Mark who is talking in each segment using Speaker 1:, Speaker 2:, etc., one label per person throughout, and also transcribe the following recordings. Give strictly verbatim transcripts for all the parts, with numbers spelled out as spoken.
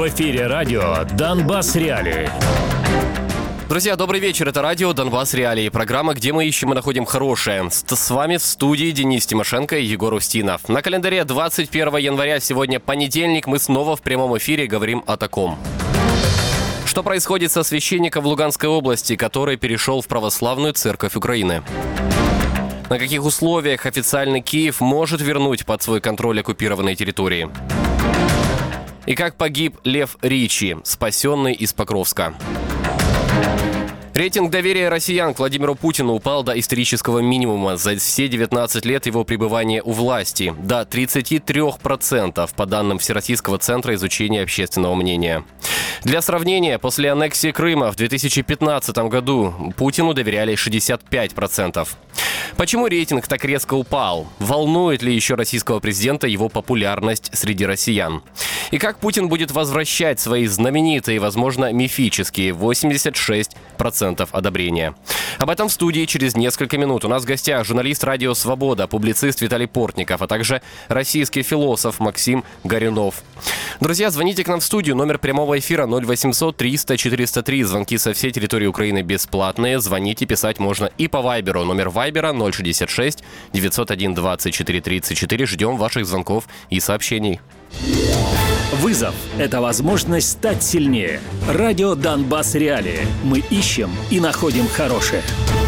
Speaker 1: В эфире радио «Донбасс Реалии».
Speaker 2: Друзья, добрый вечер. Это радио «Донбасс Реалии». Программа, где мы ищем и находим хорошее. С вами в студии Денис Тимошенко и Егор Устинов. На календаре двадцать первого января, сегодня понедельник. Мы снова в прямом эфире говорим о таком. Что происходит со священником в Луганской области, который перешел в православную церковь Украины? На каких условиях официальный Киев может вернуть под свой контроль оккупированные территории? И как погиб Лев Ричи, спасенный из Покровска? Рейтинг доверия россиян к Владимиру Путину упал до исторического минимума за все девятнадцать лет его пребывания у власти, до тридцати трёх процентов, по данным Всероссийского центра изучения общественного мнения. Для сравнения, после аннексии Крыма в две тысячи пятнадцатом году Путину доверяли шестьдесят пять процентов. Почему рейтинг так резко упал? Волнует ли еще российского президента его популярность среди россиян? И как Путин будет возвращать свои знаменитые, возможно, мифические восемьдесят шесть процентов одобрения? Об этом в студии через несколько минут. У нас в гостях журналист «Радио Свобода», публицист Виталий Портников, а также российский философ Максим Горюнов. Друзья, звоните к нам в студию. Номер прямого эфира ноль восемьсот триста четыреста три. Звонки со всей территории Украины бесплатные. Звоните, писать можно и по Вайберу. Номер Вайбера ноль шестьдесят шесть девятьсот один двадцать четыре тридцать четыре. Ждем ваших звонков и сообщений.
Speaker 1: Вызов – это возможность стать сильнее. Радио «Донбасс Реалии». Мы ищем и находим хорошее.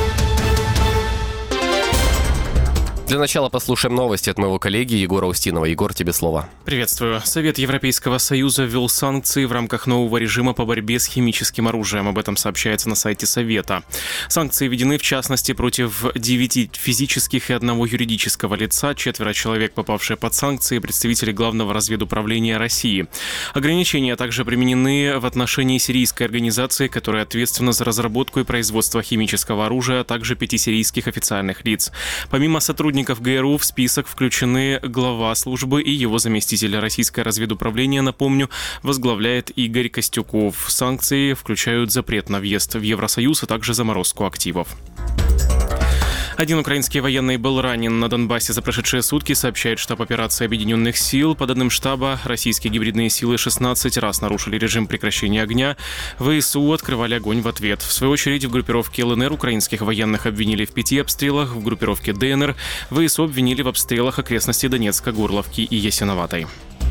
Speaker 2: Для начала послушаем новости от моего коллеги Егора Устинова. Егор, тебе слово.
Speaker 3: Приветствую. Совет Европейского Союза ввел санкции в рамках нового режима по борьбе с химическим оружием. Об этом сообщается на сайте Совета. Санкции введены, в частности, против девяти физических и одного юридического лица. Четверо человек, попавшие под санкции, представители Главного разведуправления России. Ограничения также применены в отношении сирийской организации, которая ответственна за разработку и производство химического оружия, а также пяти сирийских официальных лиц. Помимо сотрудников ГРУ в список включены глава службы и его заместитель. Российское разведуправление, напомню, возглавляет Игорь Костюков. Санкции включают запрет на въезд в Евросоюз, а также заморозку активов. Один украинский военный был ранен на Донбассе за прошедшие сутки, сообщает штаб операции Объединенных сил. По данным штаба, российские гибридные силы шестнадцать раз нарушили режим прекращения огня. ВСУ открывали огонь в ответ. В свою очередь, в группировке ЛНР украинских военных обвинили в пяти обстрелах, в группировке ДНР ВСУ обвинили в обстрелах окрестностей Донецка, Горловки и Ясиноватой.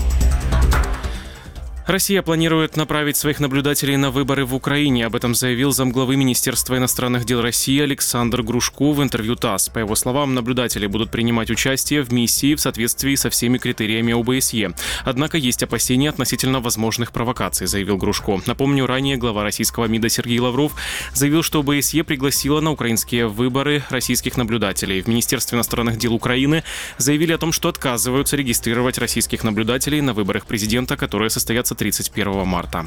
Speaker 3: Россия планирует направить своих наблюдателей на выборы в Украине. Об этом заявил замглавы Министерства иностранных дел России Александр Грушко в интервью ТАСС. По его словам, наблюдатели будут принимать участие в миссии в соответствии со всеми критериями ОБСЕ. Однако есть опасения относительно возможных провокаций, заявил Грушко. Напомню, ранее глава российского МИДа Сергей Лавров заявил, что ОБСЕ пригласила на украинские выборы российских наблюдателей. В Министерстве иностранных дел Украины заявили о том, что отказываются регистрировать российских наблюдателей на выборах президента, которые состоятся тридцать первого марта.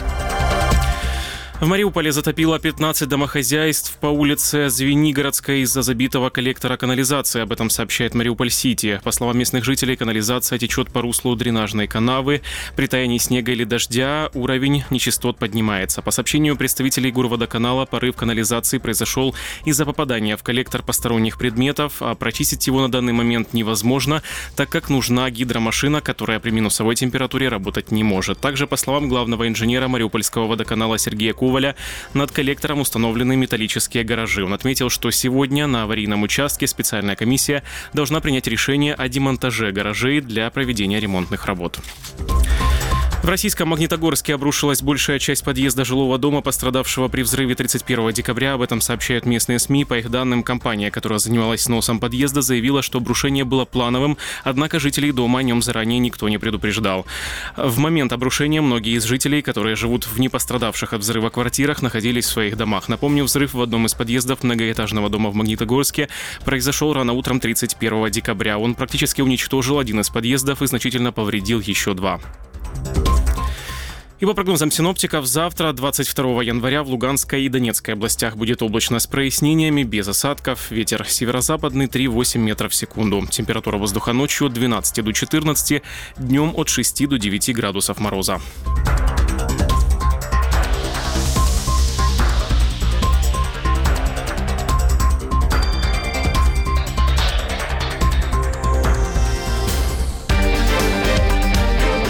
Speaker 3: В Мариуполе затопило пятнадцать домохозяйств по улице Звенигородской из-за забитого коллектора канализации. Об этом сообщает Мариуполь-Сити. По словам местных жителей, канализация течет по руслу дренажной канавы. При таянии снега или дождя уровень нечистот поднимается. По сообщению представителей Горводоканала, порыв канализации произошел из-за попадания в коллектор посторонних предметов, а прочистить его на данный момент невозможно, так как нужна гидромашина, которая при минусовой температуре работать не может. Также, по словам главного инженера Мариупольского водоканала Сергея Коваля, над коллектором установлены металлические гаражи. Он отметил, что сегодня на аварийном участке специальная комиссия должна принять решение о демонтаже гаражей для проведения ремонтных работ. В российском Магнитогорске обрушилась большая часть подъезда жилого дома, пострадавшего при взрыве тридцать первого декабря. Об этом сообщают местные СМИ. По их данным, компания, которая занималась сносом подъезда, заявила, что обрушение было плановым, однако жителей дома о нем заранее никто не предупреждал. В момент обрушения многие из жителей, которые живут в непострадавших от взрыва квартирах, находились в своих домах. Напомню, взрыв в одном из подъездов многоэтажного дома в Магнитогорске произошел рано утром тридцать первого декабря. Он практически уничтожил один из подъездов и значительно повредил еще два. И по прогнозам синоптиков, завтра, двадцать второго января, в Луганской и Донецкой областях будет облачно с прояснениями, без осадков. Ветер северо-западный три-восемь метров в секунду. Температура воздуха ночью от двенадцати до четырнадцати, днем от шести до девяти градусов мороза.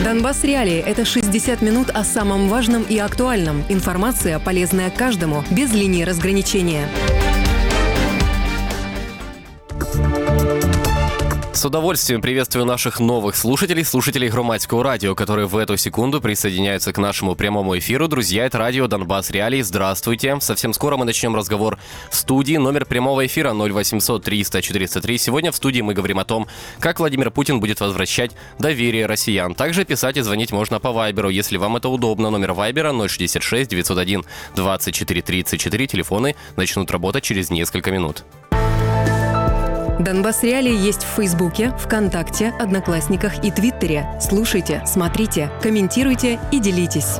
Speaker 4: Донбасс Реалии – это шестьдесят минут о самом важном и актуальном. Информация, полезная каждому, без линии разграничения.
Speaker 2: С удовольствием приветствую наших новых слушателей, слушателей Громадского радио, которые в эту секунду присоединяются к нашему прямому эфиру. Друзья, это радио Донбасс Реалии. Здравствуйте. Совсем скоро мы начнем разговор в студии. Номер прямого эфира ноль восемьсот триста четыреста три. Сегодня в студии мы говорим о том, как Владимир Путин будет возвращать доверие россиян. Также писать и звонить можно по Вайберу, если вам это удобно. Номер Вайбера ноль шестьдесят шесть девятьсот один двадцать четыре тридцать четыре. Телефоны начнут работать через несколько минут.
Speaker 4: Донбасс Реалии есть в Фейсбуке, ВКонтакте, Одноклассниках и Твиттере. Слушайте, смотрите, комментируйте и делитесь.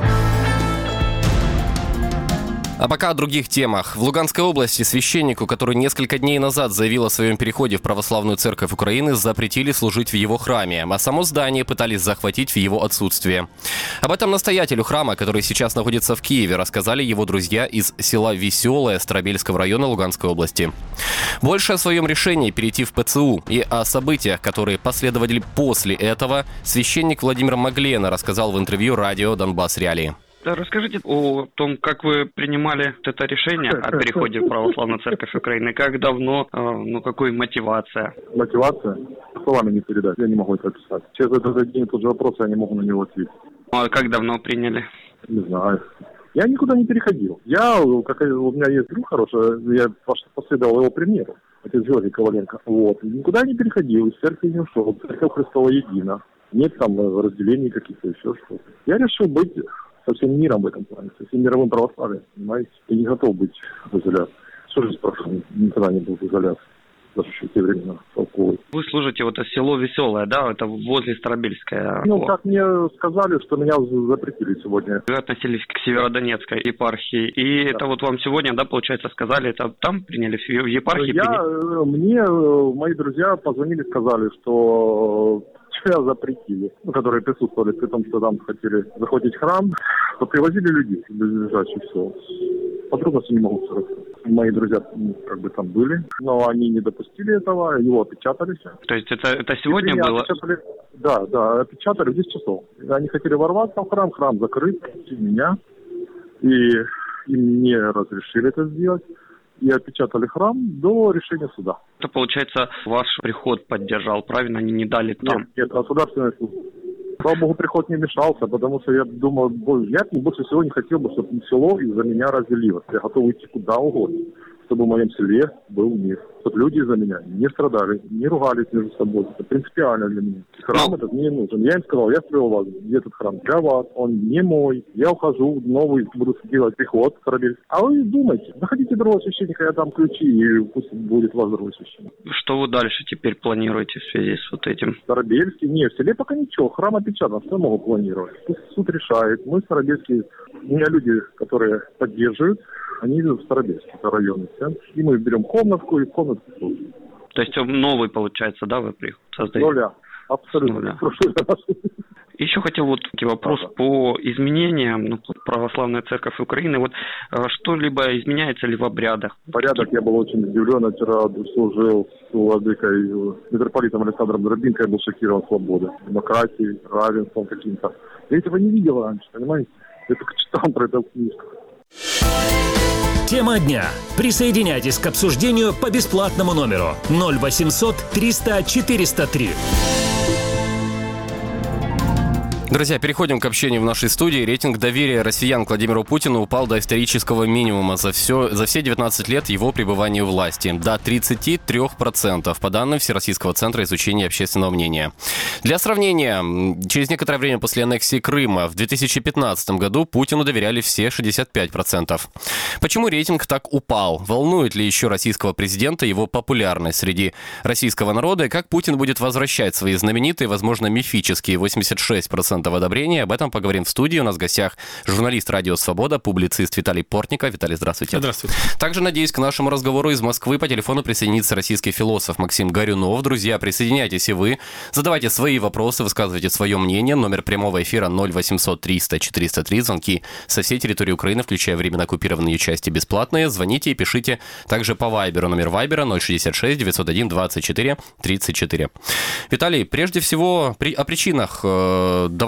Speaker 2: А пока о других темах. В Луганской области священнику, который несколько дней назад заявил о своем переходе в Православную Церковь Украины, запретили служить в его храме, а само здание пытались захватить в его отсутствие. Об этом настоятелю храма, который сейчас находится в Киеве, рассказали его друзья из села Веселое Старобельского района Луганской области. Больше о своем решении перейти в ПЦУ и о событиях, которые последовали после этого, священник Владимир Маглена рассказал в интервью радио Донбасс Реалии.
Speaker 5: Расскажите о том, как вы принимали это решение о переходе в Православную Церковь Украины, как давно, ну, какой мотивация?
Speaker 6: Мотивация? Словами не передать, я не могу это описать. Сейчас это один и тот же вопрос, я не могу на него ответить.
Speaker 5: А как давно приняли?
Speaker 6: Не знаю. Я никуда не переходил. Я, как у меня есть друг хороший, я последовал его примеру. Это Георгий Коваленко. Вот. Никуда не переходил, из церкви не ушел. Церковь Христова едина. Нет там разделений каких-то, еще что-то. Я решил быть со всем миром в этом плане, со всем мировым православием, понимаете? Я не готов быть в изоляции. Всю жизнь прошлой никогда не был в изоляции. Даже еще в те времена толковый.
Speaker 5: Вы служите, вот это село Веселое, да? Это возле Старобельская.
Speaker 6: Ну, как мне сказали, что меня запретили сегодня.
Speaker 5: Вы относились к Северодонецкой епархии. И да. Это вот вам сегодня, да, получается, сказали, это там приняли, в епархии
Speaker 6: я,
Speaker 5: приняли?
Speaker 6: Мне мои друзья позвонили, сказали, что тебя запретили, ну, которые присутствовали, при том, что там хотели захватить храм, то привозили людей в ближайшее все. Подробности не могу сказать. Мои друзья как бы там были, но они не допустили этого, его опечатали.
Speaker 5: То есть это, это сегодня было?
Speaker 6: Да, да, опечатали в десять часов. Они хотели ворваться в храм, храм закрыт, меня, и им не разрешили это сделать. И опечатали храм до решения суда.
Speaker 5: Это, получается, ваш приход поддержал, правильно? Они не дали там?
Speaker 6: Нет, нет, государственный суд. Слава Богу, приход не мешался, потому что я думал, я больше всего не хотел бы, чтобы село из-за меня разделилось. Я готов идти куда угодно, чтобы в моем селе был мир. Чтобы люди из-за меня не страдали, не ругались между собой. Это принципиально для меня. Храм Но... этот мне не нужен. Я им сказал, я строил вас, этот храм для вас, он не мой. Я ухожу, новый буду делать приход в Старобельск. А вы думайте, находите другого священника, я дам ключи, и пусть будет у вас другой священник.
Speaker 5: Что вы дальше теперь планируете в связи с вот этим?
Speaker 6: В Старобельске? Нет, в селе пока ничего. Храм опечатан, что я могу планировать? Пусть суд решает. Мы в Старобельске, у меня люди, которые поддерживают, они идут в Старобельский, это районный центр. И мы берем комнатку и комнатку служим.
Speaker 5: То есть новый, получается, да, вы создаете?
Speaker 6: Нуля. Абсолютно. Нуля.
Speaker 5: Еще хотел вот вопрос ага. по изменениям, ну, Православная Церковь Украины. Вот что-либо изменяется ли в обрядах?
Speaker 6: Порядок, я был очень удивлен. Вчера служил с владыкой, митрополитом Александром Дробинко, я был шокирован свободой, демократией, равенством каким-то. Я этого не видел раньше, понимаете? Я только читал про это в книжках.
Speaker 1: Тема дня. Присоединяйтесь к обсуждению по бесплатному номеру ноль восемьсот триста четыреста три.
Speaker 2: Друзья, переходим к общению в нашей студии. Рейтинг доверия россиян к Владимиру Путину упал до исторического минимума за, все, за все девятнадцать лет его пребывания у власти. До тридцати трёх процентов, по данным Всероссийского центра изучения общественного мнения. Для сравнения, через некоторое время после аннексии Крыма в две тысячи пятнадцатом году Путину доверяли все шестьдесят пять процентов. Почему рейтинг так упал? Волнует ли еще российского президента его популярность среди российского народа? И как Путин будет возвращать свои знаменитые, возможно, мифические восемьдесят шесть процентов одобрения? Об этом поговорим в студии. У нас в гостях журналист «Радио Свобода», публицист Виталий Портников. Виталий, здравствуйте.
Speaker 3: Здравствуйте.
Speaker 2: Также, надеюсь, к нашему разговору из Москвы по телефону присоединится российский философ Максим Горюнов. Друзья, присоединяйтесь и вы. Задавайте свои вопросы, высказывайте свое мнение. Номер прямого эфира ноль восемьсот триста четыреста три. Звонки со всей территории Украины, включая временно оккупированные части, бесплатные. Звоните и пишите также по Вайберу. Номер Вайбера ноль шестьдесят шесть девятьсот один двадцать четыре тридцать четыре. Виталий, прежде всего при, о причинах. Давайте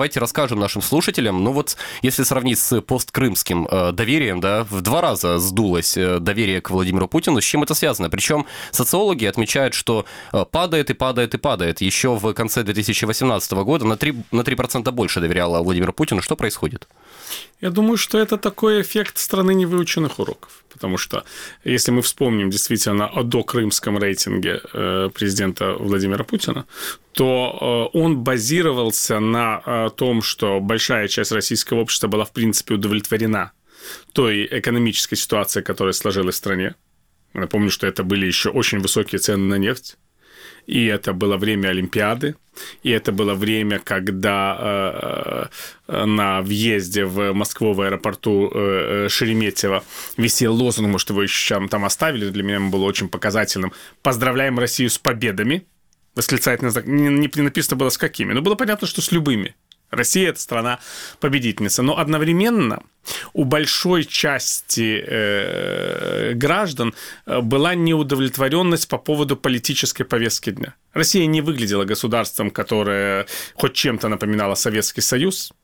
Speaker 2: давайте расскажем нашим слушателям. Ну вот, если сравнить с посткрымским э, доверием, да, в два раза сдулось э, доверие к Владимиру Путину. С чем это связано? Причем социологи отмечают, что э, падает и падает и падает. Еще в конце две тысячи восемнадцатого года на три, на три процента больше доверяла Владимиру Путину. Что происходит?
Speaker 7: Я думаю, что это такой эффект страны невыученных уроков. Потому что, если мы вспомним действительно о докрымском рейтинге президента Владимира Путина, то он базировался на том, что большая часть российского общества была, в принципе, удовлетворена той экономической ситуацией, которая сложилась в стране. Я напомню, что это были еще очень высокие цены на нефть. И это было время Олимпиады, и это было время, когда э, на въезде в Москву в аэропорту э, Шереметьево висел лозунг, может, его еще там оставили, для меня он был очень показательным: «Поздравляем Россию с победами», восклицательный знак, не, не написано было с какими, но было понятно, что с любыми. Россия – это страна-победительница. Но одновременно у большой части э, граждан была неудовлетворенность по поводу политической повестки дня. Россия не выглядела государством, которое хоть чем-то напоминало Советский Союз.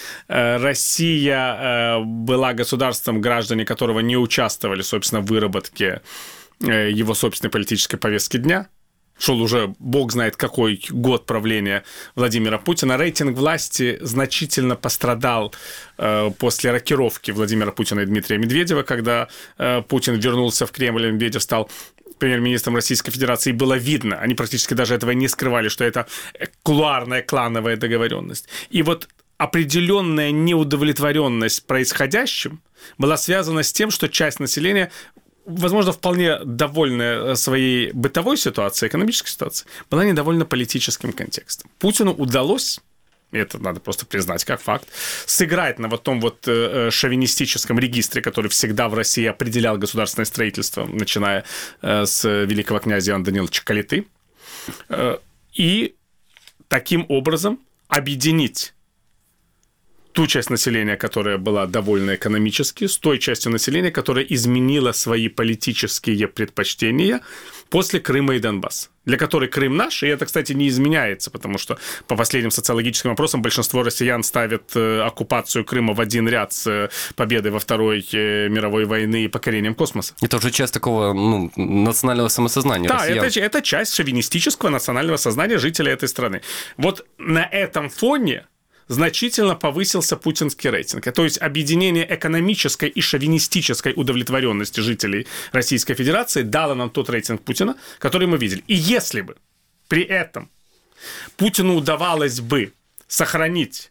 Speaker 7: Россия была государством, граждане которого не участвовали, собственно, в выработке его собственной политической повестки дня. Шел уже бог знает какой год правления Владимира Путина. Рейтинг власти значительно пострадал э, после рокировки Владимира Путина и Дмитрия Медведева, когда э, Путин вернулся в Кремль, и Медведев стал премьер-министром Российской Федерации. И было видно, они практически даже этого не скрывали, что это кулуарная клановая договоренность. И вот определенная неудовлетворенность происходящим была связана с тем, что часть населения, возможно, вполне довольная своей бытовой ситуацией, экономической ситуацией, была недовольна политическим контекстом. Путину удалось, и это надо просто признать как факт, сыграть на вот том вот э, шовинистическом регистре, который всегда в России определял государственное строительство, начиная э, с великого князя Ивана Даниловича Калиты, э, и таким образом объединить ту часть населения, которая была довольна экономически, с той частью населения, которая изменила свои политические предпочтения после Крыма и Донбасса, для которой Крым наш, и это, кстати, не изменяется, потому что по последним социологическим опросам большинство россиян ставят оккупацию Крыма в один ряд с победой во Второй мировой войны и покорением космоса.
Speaker 2: Это уже часть такого, ну, национального самосознания.
Speaker 7: Да, это, это часть шовинистического национального сознания жителей этой страны. Вот на этом фоне значительно повысился путинский рейтинг. То есть объединение экономической и шовинистической удовлетворенности жителей Российской Федерации дало нам тот рейтинг Путина, который мы видели. И если бы при этом Путину удавалось бы сохранить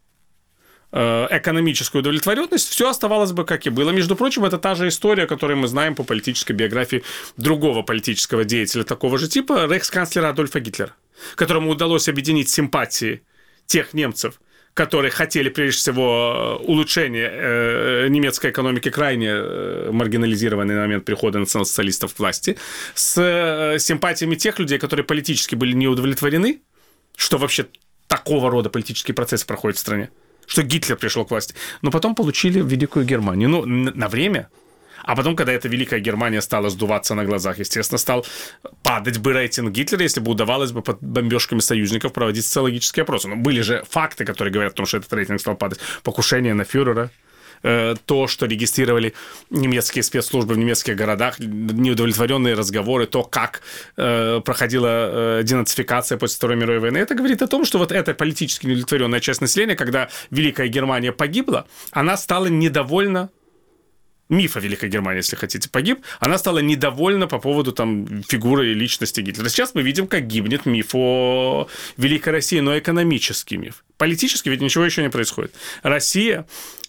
Speaker 7: э, экономическую удовлетворенность, все оставалось бы как и было. Между прочим, это та же история, которую мы знаем по политической биографии другого политического деятеля такого же типа, рейхсканцлера Адольфа Гитлера, которому удалось объединить симпатии тех немцев, которые хотели, прежде всего, улучшения э, немецкой экономики, крайне э, маргинализированной на момент прихода национал-социалистов к власти, с э, симпатиями тех людей, которые политически были не удовлетворены, что вообще такого рода политический процесс проходит в стране, что Гитлер пришел к власти, но потом получили Великую Германию. Ну, на время. А потом, когда эта Великая Германия стала сдуваться на глазах, естественно, стал падать бы рейтинг Гитлера, если бы удавалось бы под бомбежками союзников проводить социологические опросы. Но были же факты, которые говорят о том, что этот рейтинг стал падать. Покушение на фюрера, э, то, что регистрировали немецкие спецслужбы в немецких городах, неудовлетворенные разговоры, то, как э, проходила э, денацификация после Второй мировой войны. Это говорит о том, что вот эта политически неудовлетворенная часть населения, когда Великая Германия погибла, она стала недовольна. Миф о Великой Германии, если хотите, погиб, она стала недовольна по поводу там, фигуры и личности Гитлера. Сейчас мы видим, как гибнет миф о Великой России, но экономический миф. Политически ведь ничего еще не происходит. Россия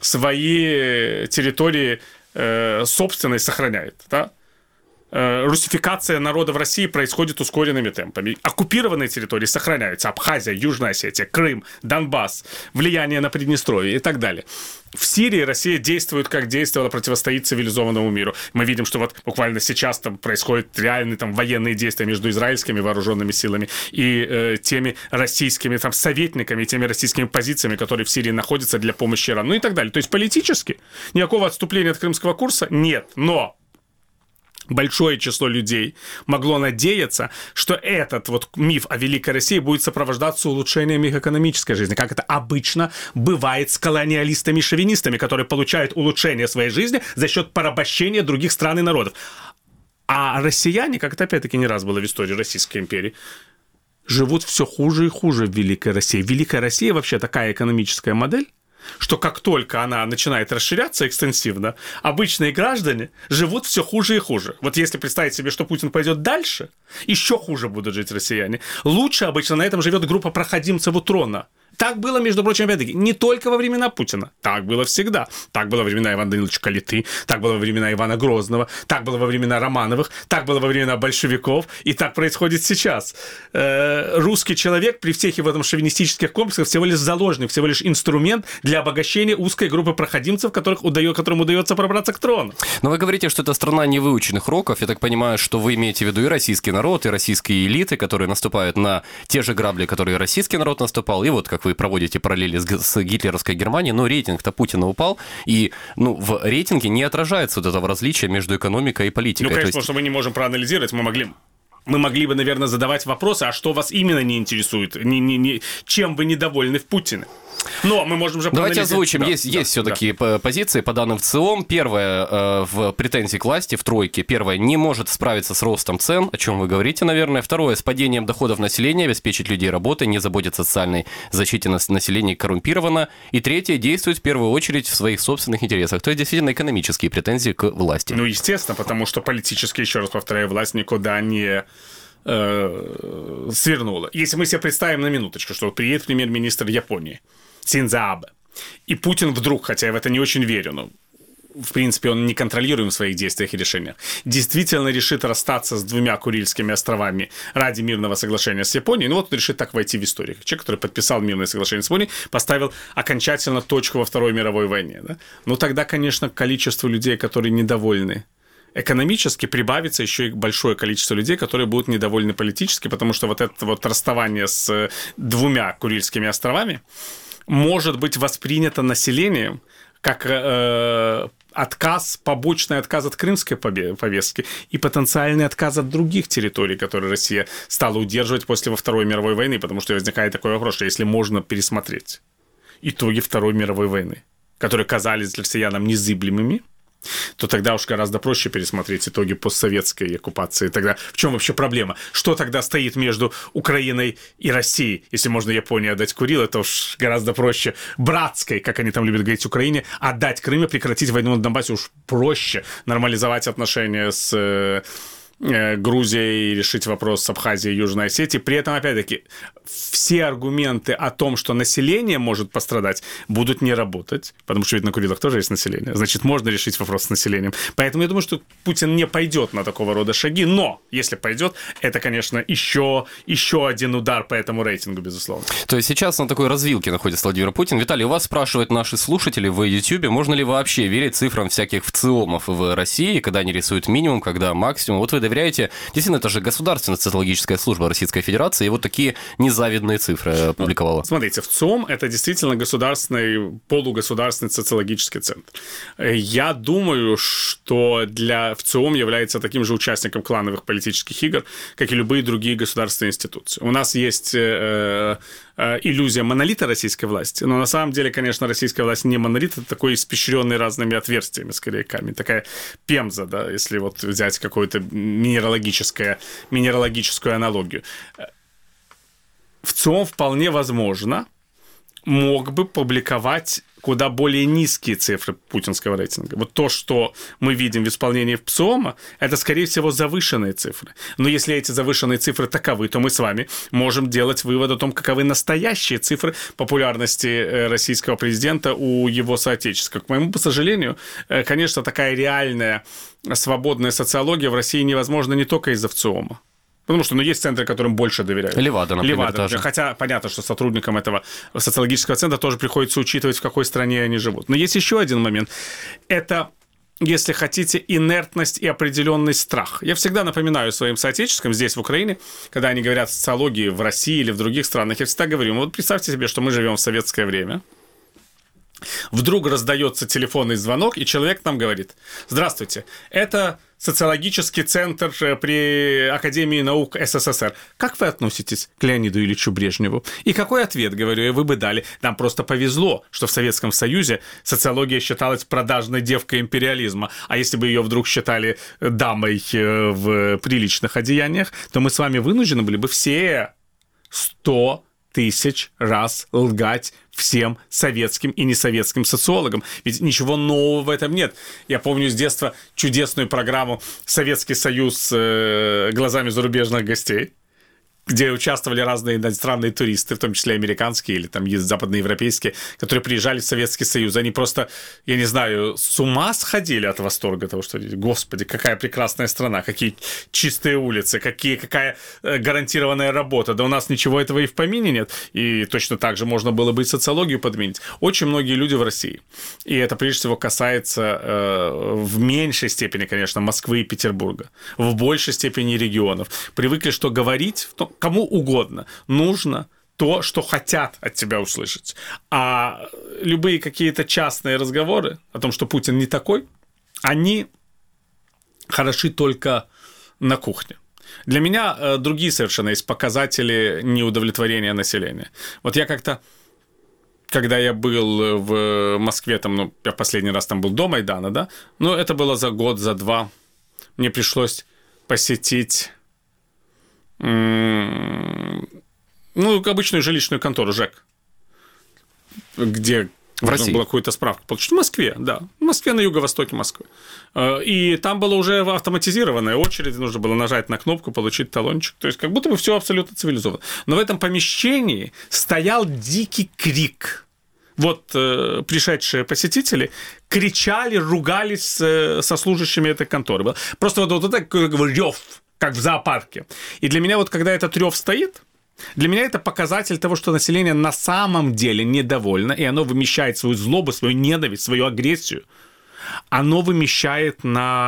Speaker 7: свои территории э, собственной сохраняет, да? Русификация народа в России происходит ускоренными темпами. Оккупированные территории сохраняются. Абхазия, Южная Осетия, Крым, Донбасс, влияние на Приднестровье и так далее. В Сирии Россия действует, как действовала, противостоит цивилизованному миру. Мы видим, что вот буквально сейчас там происходят реальные там военные действия между израильскими вооруженными силами и э, теми российскими там советниками, теми российскими позициями, которые в Сирии находятся для помощи Ирану, ну и так далее. То есть политически никакого отступления от крымского курса нет. Но большое число людей могло надеяться, что этот вот миф о Великой России будет сопровождаться улучшением их экономической жизни, как это обычно бывает с колониалистами и шовинистами, которые получают улучшение своей жизни за счет порабощения других стран и народов. А россияне, как это опять-таки не раз было в истории Российской империи, живут все хуже и хуже в Великой России. Великая Россия вообще такая экономическая модель, что как только она начинает расширяться экстенсивно, обычные граждане живут все хуже и хуже. Вот если представить себе, что Путин пойдет дальше, еще хуже будут жить россияне. Лучше обычно на этом живет группа проходимцев у трона. Так было, между прочим, опять-таки, не только во времена Путина. Так было всегда. Так было во времена Ивана Даниловича Калиты, так было во времена Ивана Грозного, так было во времена Романовых, так было во времена большевиков, и так происходит сейчас. Э-э- русский человек при всех его этом шовинистических комплексах всего лишь заложник, всего лишь инструмент для обогащения узкой группы проходимцев, которых удает, которым удается пробраться к трону.
Speaker 2: Но вы говорите, что это страна невыученных уроков. Я так понимаю, что вы имеете в виду и российский народ, и российские элиты, которые наступают на те же грабли, которые российский народ наступал, и вот как вы проводите параллели с, с гитлеровской Германией, но рейтинг-то Путина упал, и ну, в рейтинге не отражается вот этого различия между экономикой и политикой.
Speaker 7: Ну, конечно,
Speaker 2: есть...
Speaker 7: потому что мы не можем проанализировать, мы могли... Мы могли бы, наверное, задавать вопросы, а что вас именно не интересует, не, не, не... чем вы недовольны в Путине. Но мы можем же
Speaker 2: Давайте озвучим. Да, есть,
Speaker 7: да,
Speaker 2: есть все-таки
Speaker 7: да.
Speaker 2: позиции по данным ВЦИОМ. Первая э, в претензии к власти, в тройке. Первая, не может справиться с ростом цен, о чем вы говорите, наверное. Второе, с падением доходов населения, обеспечить людей работой, не заботиться о социальной защите населения, коррумпировано. И третье, действует в первую очередь в своих собственных интересах. То есть, действительно, экономические претензии к власти.
Speaker 7: Ну, естественно, потому что политически, еще раз повторяю, власть никуда не... свернула. Если мы себе представим на минуточку, что приедет премьер-министр Японии Синдзо Абе, и Путин вдруг, хотя я в это не очень верю, но в принципе он не контролируем в своих действиях и решениях, действительно решит расстаться с двумя Курильскими островами ради мирного соглашения с Японией, ну вот он решит так войти в историю. Человек, который подписал мирное соглашение с Японией, поставил окончательно точку во Второй мировой войне. Да? Ну тогда, конечно, количество людей, которые недовольны экономически, прибавится еще и большое количество людей, которые будут недовольны политически, потому что вот это вот расставание с двумя Курильскими островами может быть воспринято населением как э, отказ, побочный отказ от крымской повестки и потенциальный отказ от других территорий, которые Россия стала удерживать после Второй мировой войны, потому что возникает такой вопрос, что если можно пересмотреть итоги Второй мировой войны, которые казались для россиянам незыблемыми, то тогда уж гораздо проще пересмотреть итоги постсоветской оккупации. Тогда в чем вообще проблема? Что тогда стоит между Украиной и Россией? Если можно Японии отдать Курил, это уж гораздо проще братской, как они там любят говорить, Украине, отдать Крым и прекратить войну на Донбассе уж проще. Нормализовать отношения с Грузией, решить вопрос с Абхазией и Южной Осетией. При этом, опять-таки, все аргументы о том, что население может пострадать, будут не работать, потому что ведь на Курилах тоже есть население. Значит, можно решить вопрос с населением. Поэтому я думаю, что Путин не пойдет на такого рода шаги, но если пойдет, это, конечно, еще, еще один удар по этому рейтингу, безусловно.
Speaker 2: То есть сейчас на такой развилке находится Владимир Путин. Виталий, у вас спрашивают наши слушатели в Ютьюбе, можно ли вообще верить цифрам всяких ВЦИОМов в России, когда они рисуют минимум, когда максимум. Вот вы доверяете? Действительно, это же государственная социологическая служба Российской Федерации, и вот такие незавидные цифры опубликовала.
Speaker 7: Смотрите, ВЦИОМ – это действительно государственный, полугосударственный социологический центр. Я думаю, что для ВЦИОМ является таким же участником клановых политических игр, как и любые другие государственные институции. У нас есть э, э, иллюзия монолита российской власти, но на самом деле, конечно, российская власть не монолит, это такой испещренный разными отверстиями, скорее, камень. Такая пемза, да, если вот взять какую-то минералогическую, минералогическую аналогию. ВЦИОМ вполне возможно мог бы публиковать куда более низкие цифры путинского рейтинга. Вот то, что мы видим в исполнении ВЦИОМа, это, скорее всего, завышенные цифры. Но если эти завышенные цифры таковы, то мы с вами можем делать вывод о том, каковы настоящие цифры популярности российского президента у его соотечественников. К моему сожалению, конечно, такая реальная свободная социология в России невозможна не только из-за ВЦИОМа. Потому что ну, есть центры, которым больше доверяют.
Speaker 2: Левада, например,
Speaker 7: Левада,
Speaker 2: тоже.
Speaker 7: Хотя понятно, что сотрудникам этого социологического центра тоже приходится учитывать, в какой стране они живут. Но есть еще один момент. Это, если хотите, инертность и определенный страх. Я всегда напоминаю своим соотечественникам здесь, в Украине, когда они говорят о социологии в России или в других странах, я всегда говорю, вот представьте себе, что мы живем в советское время. Вдруг раздается телефонный звонок, и человек нам говорит: «Здравствуйте, это социологический центр при Академии наук СССР. Как вы относитесь к Леониду Ильичу Брежневу? И какой ответ, говорю, вы бы дали? Нам просто повезло, что в Советском Союзе социология считалась продажной девкой империализма. А если бы ее вдруг считали дамой в приличных одеяниях, то мы с вами вынуждены были бы все сто тысяч раз лгать всем советским и несоветским социологам. Ведь ничего нового в этом нет. Я помню с детства чудесную программу «Советский Союз э, глазами зарубежных гостей», где участвовали разные иностранные туристы, в том числе американские или там западноевропейские, которые приезжали в Советский Союз. Они просто, я не знаю, с ума сходили от восторга того, что, господи, какая прекрасная страна, какие чистые улицы, какие, какая гарантированная работа. Да у нас ничего этого и в помине нет. И точно так же можно было бы и социологию подменить. Очень многие люди в России. И это, прежде всего, касается э, в меньшей степени, конечно, Москвы и Петербурга. В большей степени регионов. Привыкли, что говорить... Кому угодно нужно то, что хотят от тебя услышать. А любые какие-то частные разговоры о том, что Путин не такой, они хороши только на кухне. Для меня э, другие совершенно есть показатели неудовлетворения населения. Вот я как-то, когда я был в Москве, там, ну, я в последний раз там был до Майдана, да, ну, это было за год, за два, мне пришлось посетить... ну, обычную жилищную контору ЖЭК, где
Speaker 2: в России
Speaker 7: было какую-то справку получить. В Москве, да. В Москве, на юго-востоке Москвы. И там была уже автоматизированная очередь, нужно было нажать на кнопку, получить талончик. То есть, как будто бы все абсолютно цивилизовано. Но в этом помещении стоял дикий крик. Вот э, пришедшие посетители кричали, ругались э, со служащими этой конторы. Просто вот, вот такой рёв, как в зоопарке. И для меня вот, когда этот рёв стоит, для меня это показатель того, что население на самом деле недовольно, и оно вымещает свою злобу, свою ненависть, свою агрессию. Оно вымещает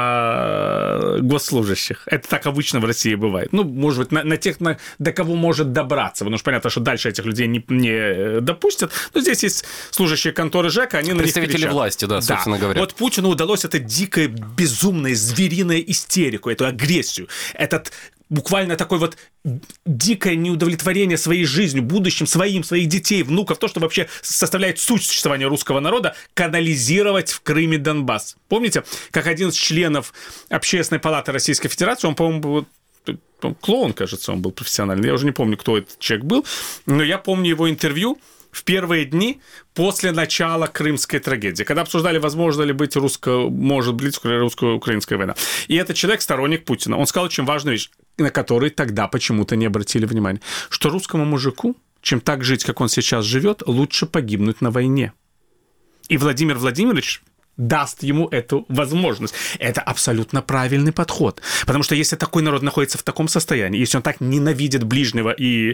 Speaker 7: на госслужащих. Это так обычно в России бывает. Ну, может быть, на, на тех, на, до кого может добраться. Потому что понятно, что дальше этих людей не, не допустят. Но здесь есть служащие конторы ЖЭКа, они на них кричат.
Speaker 2: Представители власти, да, собственно
Speaker 7: да.
Speaker 2: говоря.
Speaker 7: Вот Путину удалось это дикое, безумное, звериное истерику, эту агрессию, этот... буквально такое вот дикое неудовлетворение своей жизнью, будущим, своим, своих детей, внуков, то, что вообще составляет суть существования русского народа, канализировать в Крым и Донбасс. Помните, как один из членов Общественной палаты Российской Федерации, он, по-моему, клоун, кажется, он был профессиональный, я уже не помню, кто этот человек был, но я помню его интервью в первые дни после начала крымской трагедии, когда обсуждали, возможно ли быть русско, может быть русско-украинская война. И этот человек сторонник Путина. Он сказал очень важную вещь, на которой тогда почему-то не обратили внимания, что русскому мужику, чем так жить, как он сейчас живет, лучше погибнуть на войне. И Владимир Владимирович даст ему эту возможность. Это абсолютно правильный подход. Потому что если такой народ находится в таком состоянии, если он так ненавидит ближнего и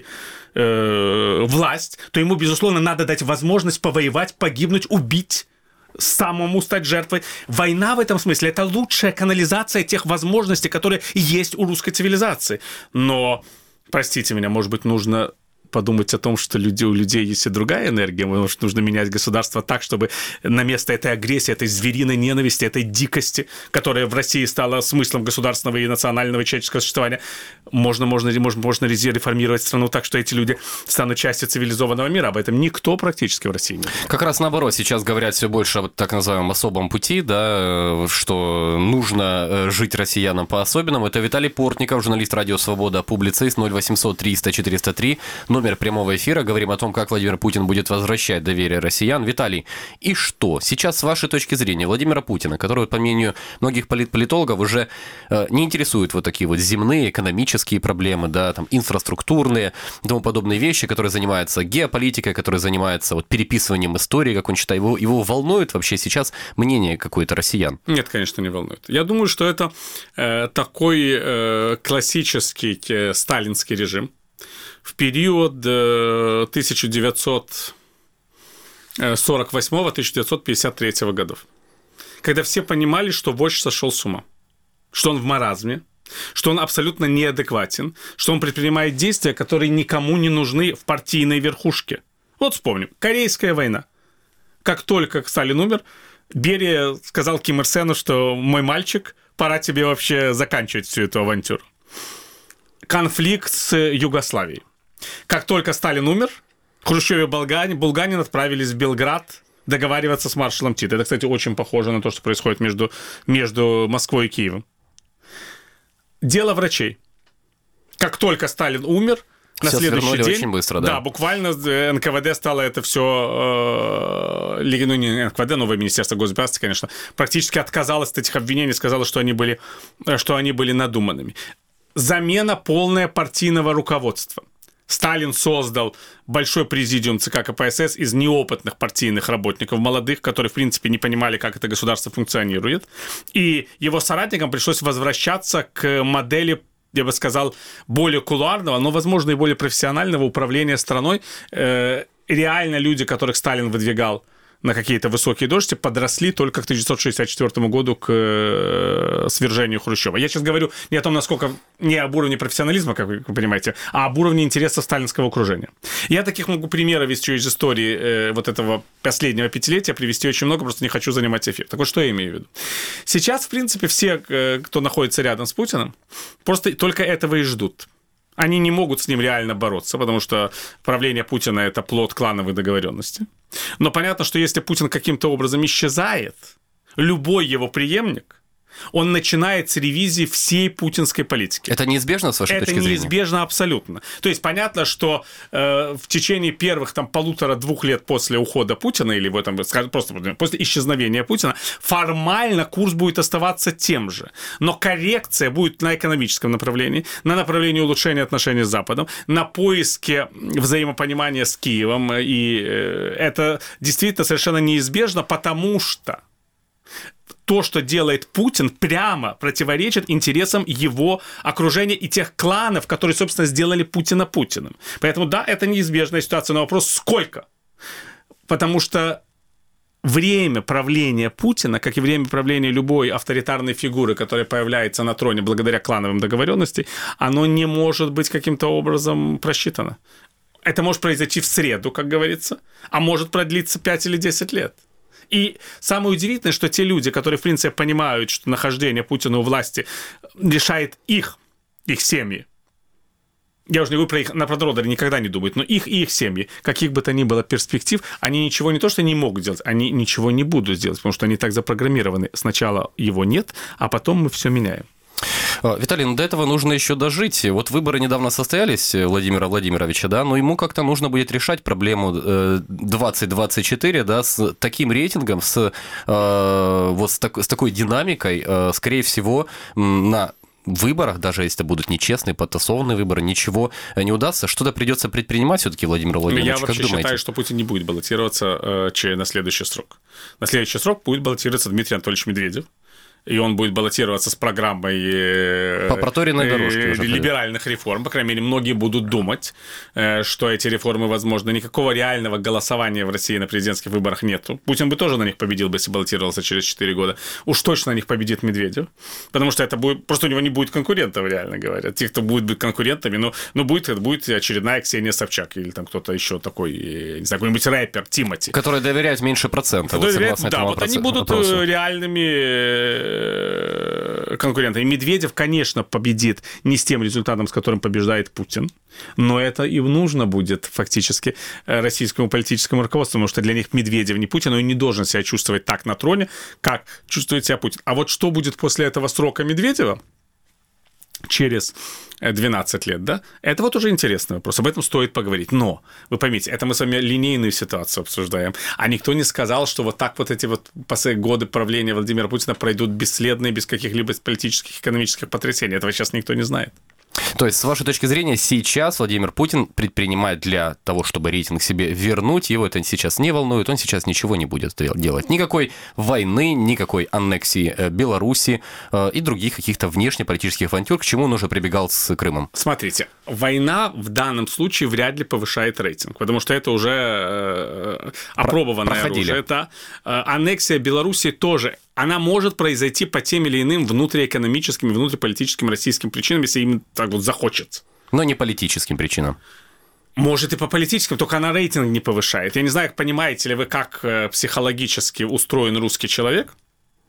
Speaker 7: э, власть, то ему, безусловно, надо дать возможность повоевать, погибнуть, убить, самому стать жертвой. Война в этом смысле – это лучшая канализация тех возможностей, которые есть у русской цивилизации. Но, простите меня, может быть, нужно подумать о том, что люди, у людей есть и другая энергия, может, нужно менять государство так, чтобы на место этой агрессии, этой звериной ненависти, этой дикости, которая в России стала смыслом государственного и национального и человеческого существования, можно, можно, можно, можно реформировать страну так, что эти люди станут частью цивилизованного мира. Об этом никто практически в России не говорит.
Speaker 2: Как раз наоборот, сейчас говорят все больше о так называемом особом пути, да, что нужно жить россиянам по-особенному. Это Виталий Портников, журналист «Радио Свобода», публицист, ноль восемьсот триста четыреста три, номер прямого эфира. Говорим о том, как Владимир Путин будет возвращать доверие россиян. Виталий, и что? Сейчас, с вашей точки зрения, Владимира Путина, который, по мнению многих политологов, уже э, не интересует вот такие вот земные, экономические проблемы, да, там, инфраструктурные и тому подобные вещи, которые занимаются геополитикой, которые занимаются вот переписыванием истории, как он считает. Его, его волнует вообще сейчас мнение какое-то россиян? Нет,
Speaker 7: конечно, не волнует. Я думаю, что это э, такой э, классический э, сталинский режим, в период тысяча девятьсот сорок восьмого — тысяча девятьсот пятьдесят третьего годов, когда все понимали, что вождь сошел с ума, что он в маразме, что он абсолютно неадекватен, что он предпринимает действия, которые никому не нужны в партийной верхушке. Вот вспомним, Корейская война. Как только Сталин умер, Берия сказал Ким Ир Сену, что мой мальчик, пора тебе вообще заканчивать всю эту авантюру. Конфликт с Югославией. Как только Сталин умер, Хрущев и Булганин, Булганин отправились в Белград договариваться с маршалом Тито. Это, кстати, очень похоже на то, что происходит между, между Москвой и Киевом. Дело врачей. Как только Сталин умер, на
Speaker 2: все
Speaker 7: следующий день...
Speaker 2: очень быстро, да.
Speaker 7: Да, буквально эн ка вэ дэ стало это все... Э, ну, не эн ка вэ дэ, новое Министерство госбезопасности, конечно, практически отказалось от этих обвинений, сказало, что они были, что они были надуманными. Замена полная партийного руководства. Сталин создал большой президиум ЦК ка пэ эс эс из неопытных партийных работников, молодых, которые, в принципе, не понимали, как это государство функционирует. И его соратникам пришлось возвращаться к модели, я бы сказал, более кулуарного, но, возможно, и более профессионального управления страной. Э, реально люди, которых Сталин выдвигал на какие-то высокие должности, подросли только к тысяча девятьсот шестьдесят четвёртому году, к э, свержению Хрущева. Я сейчас говорю не о том, насколько, не об уровне профессионализма, как вы понимаете, а об уровне интереса сталинского окружения. Я таких могу примеров еще из истории э, вот этого последнего пятилетия привести очень много, просто не хочу занимать эфир. Так вот, что я имею в виду? Сейчас, в принципе, все, э, кто находится рядом с Путиным, просто только этого и ждут. Они не могут с ним реально бороться, потому что правление Путина – это плод клановой договоренности. Но понятно, что если Путин каким-то образом исчезает, любой его преемник, он начинает с ревизии всей путинской политики.
Speaker 2: Это неизбежно, с вашей
Speaker 7: это
Speaker 2: точки зрения?
Speaker 7: Это неизбежно абсолютно. То есть понятно, что э, в течение первых там, полутора-двух лет после ухода Путина, или в этом, скажем, просто после исчезновения Путина, формально курс будет оставаться тем же. Но коррекция будет на экономическом направлении, на направлении улучшения отношений с Западом, на поиске взаимопонимания с Киевом. И э, это действительно совершенно неизбежно, потому что то, что делает Путин, прямо противоречит интересам его окружения и тех кланов, которые, собственно, сделали Путина Путиным. Поэтому, да, это неизбежная ситуация, но вопрос сколько? Потому что время правления Путина, как и время правления любой авторитарной фигуры, которая появляется на троне благодаря клановым договоренностям, оно не может быть каким-то образом просчитано. Это может произойти в среду, как говорится, а может продлиться пять или десять лет. И самое удивительное, что те люди, которые, в принципе, понимают, что нахождение Путина у власти лишает их, их семьи, я уже не говорю про их народы, никогда не думают, но их и их семьи, каких бы то ни было перспектив, они ничего не то, что не могут делать, они ничего не будут делать, потому что они так запрограммированы. Сначала его нет, а потом мы все меняем.
Speaker 2: Виталий, ну до этого нужно еще дожить. Вот выборы недавно состоялись Владимира Владимировича, да, но ему как-то нужно будет решать проблему двадцать двадцать четыре, да, с таким рейтингом, с, вот с, так, с такой динамикой, скорее всего, на выборах, даже если это будут нечестные, подтасованные выборы, ничего не удастся. Что-то придется предпринимать все-таки Владимиру Владимировичу.
Speaker 7: Я вообще
Speaker 2: как думаете?
Speaker 7: считаю, что Путин не будет баллотироваться э, на следующий срок. На следующий срок будет баллотироваться Дмитрий Анатольевич Медведев. И он будет баллотироваться с программой
Speaker 2: по проторенной дорожке уже
Speaker 7: либеральных реформ. По крайней мере, многие будут думать, что эти реформы возможны. Никакого реального голосования в России на президентских выборах нет. Путин бы тоже на них победил, бы, если баллотировался через четыре года. Уж точно на них победит Медведев. Потому что это будет... Просто у него не будет конкурентов, реально говоря. Тех, кто будет быть конкурентами, но, но будет, это будет очередная Ксения Собчак или там кто-то еще такой, не знаю, какой-нибудь рэпер, Тимати.
Speaker 2: Которые доверяют меньше процента.
Speaker 7: Вот доверяют,
Speaker 2: вот
Speaker 7: да, вот они будут вопросу. реальными конкуренты. И Медведев, конечно, победит не с тем результатом, с которым побеждает Путин, но это и нужно будет фактически российскому политическому руководству, потому что для них Медведев не Путин, но и не должен себя чувствовать так на троне, как чувствует себя Путин. А вот что будет после этого срока Медведева через двенадцать лет, да? Это вот уже интересный вопрос, об этом стоит поговорить. Но, вы поймите, это мы с вами линейную ситуацию обсуждаем, а никто не сказал, что вот так вот эти вот последние годы правления Владимира Путина пройдут бесследно и без каких-либо политических, экономических потрясений. Этого сейчас никто не знает.
Speaker 2: То есть, с вашей точки зрения, сейчас Владимир Путин предпринимает для того, чтобы рейтинг себе вернуть, его это сейчас не волнует, он сейчас ничего не будет делать. Никакой войны, никакой аннексии Беларуси и других каких-то внешнеполитических авантюр, к чему он уже прибегал с Крымом.
Speaker 7: Смотрите, война в данном случае вряд ли повышает рейтинг, потому что это уже э, опробованное
Speaker 2: Проходили.
Speaker 7: оружие. Это, э, аннексия Беларуси тоже. Она может произойти по тем или иным внутриэкономическим и внутриполитическим российским причинам, если им так вот захочется.
Speaker 2: Но не политическим причинам.
Speaker 7: Может и по политическим, только она рейтинг не повышает. Я не знаю, понимаете ли вы, как психологически устроен русский человек.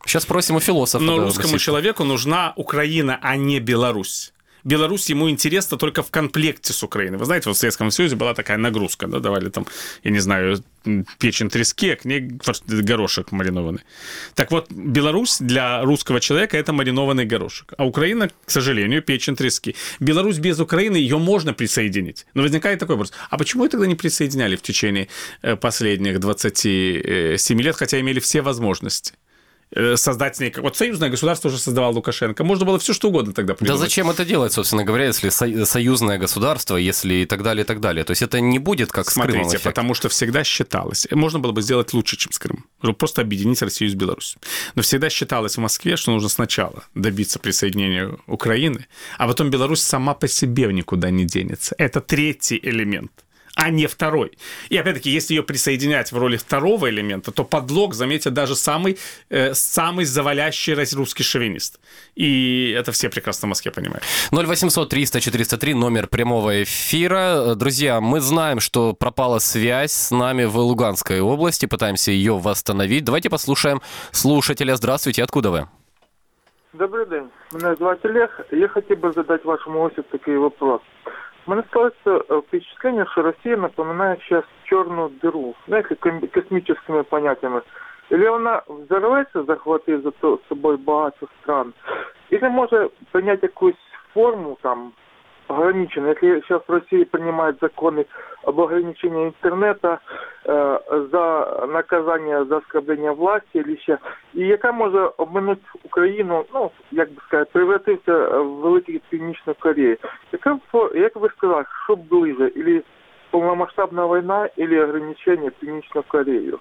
Speaker 2: Сейчас спросим у философа.
Speaker 7: Но
Speaker 2: да,
Speaker 7: русскому
Speaker 2: российского.
Speaker 7: человеку нужна Украина, а не Беларусь. Беларусь ему интересна только в комплекте с Украиной. Вы знаете, вот в Советском Союзе была такая нагрузка, да, давали там, я не знаю, печень трески, а к ней горошек маринованный. Так вот, Беларусь для русского человека – это маринованный горошек, а Украина, к сожалению, печень трески. Беларусь без Украины, ее можно присоединить. Но возникает такой вопрос, а почему ее тогда не присоединяли в течение последних двадцати семи лет, хотя имели все возможности? Создать с ней... Вот союзное государство уже создавал Лукашенко. Можно было все что угодно тогда придумать.
Speaker 2: Да зачем это делать, собственно говоря, если со- союзное государство, если и так далее, и так далее. То есть это не будет как
Speaker 7: Смотрите,
Speaker 2: с Крымом. Смотрите,
Speaker 7: потому что всегда считалось, можно было бы сделать лучше, чем с Крымом. Просто объединить Россию с Беларусью. Но всегда считалось в Москве, что нужно сначала добиться присоединения Украины, а потом Беларусь сама по себе никуда не денется. Это третий элемент, а не второй. И опять-таки, если ее присоединять в роли второго элемента, то подлог заметит даже самый, э, самый завалящий русский шовинист. И это все прекрасно в Москве понимают.
Speaker 2: ноль восемьсот триста четыреста три, номер прямого эфира. Друзья, мы знаем, что пропала связь с нами в Луганской области, пытаемся ее восстановить. Давайте послушаем слушателя. Здравствуйте, откуда вы?
Speaker 8: Добрий день, мене звати Олег. Я хотів би задати вашому гостю такий вопрос. У мене складывается впечатление, что Россия напоминает сейчас черную дыру, знаете, космическими понятиями. Или она взорвется, захватив за то собой багато стран, или может принять какую-то форму там ограниченную. Если сейчас Россия принимает законы об ограничении интернета, э, за наказание за оскорблення власті, или ще, і яка може обминути Україну, ну, як би сказати, превратитися в великий Північну Корею. Яка, як ви сказали, що ближе, или повномасштабна війна, или ограничення Північну Корею?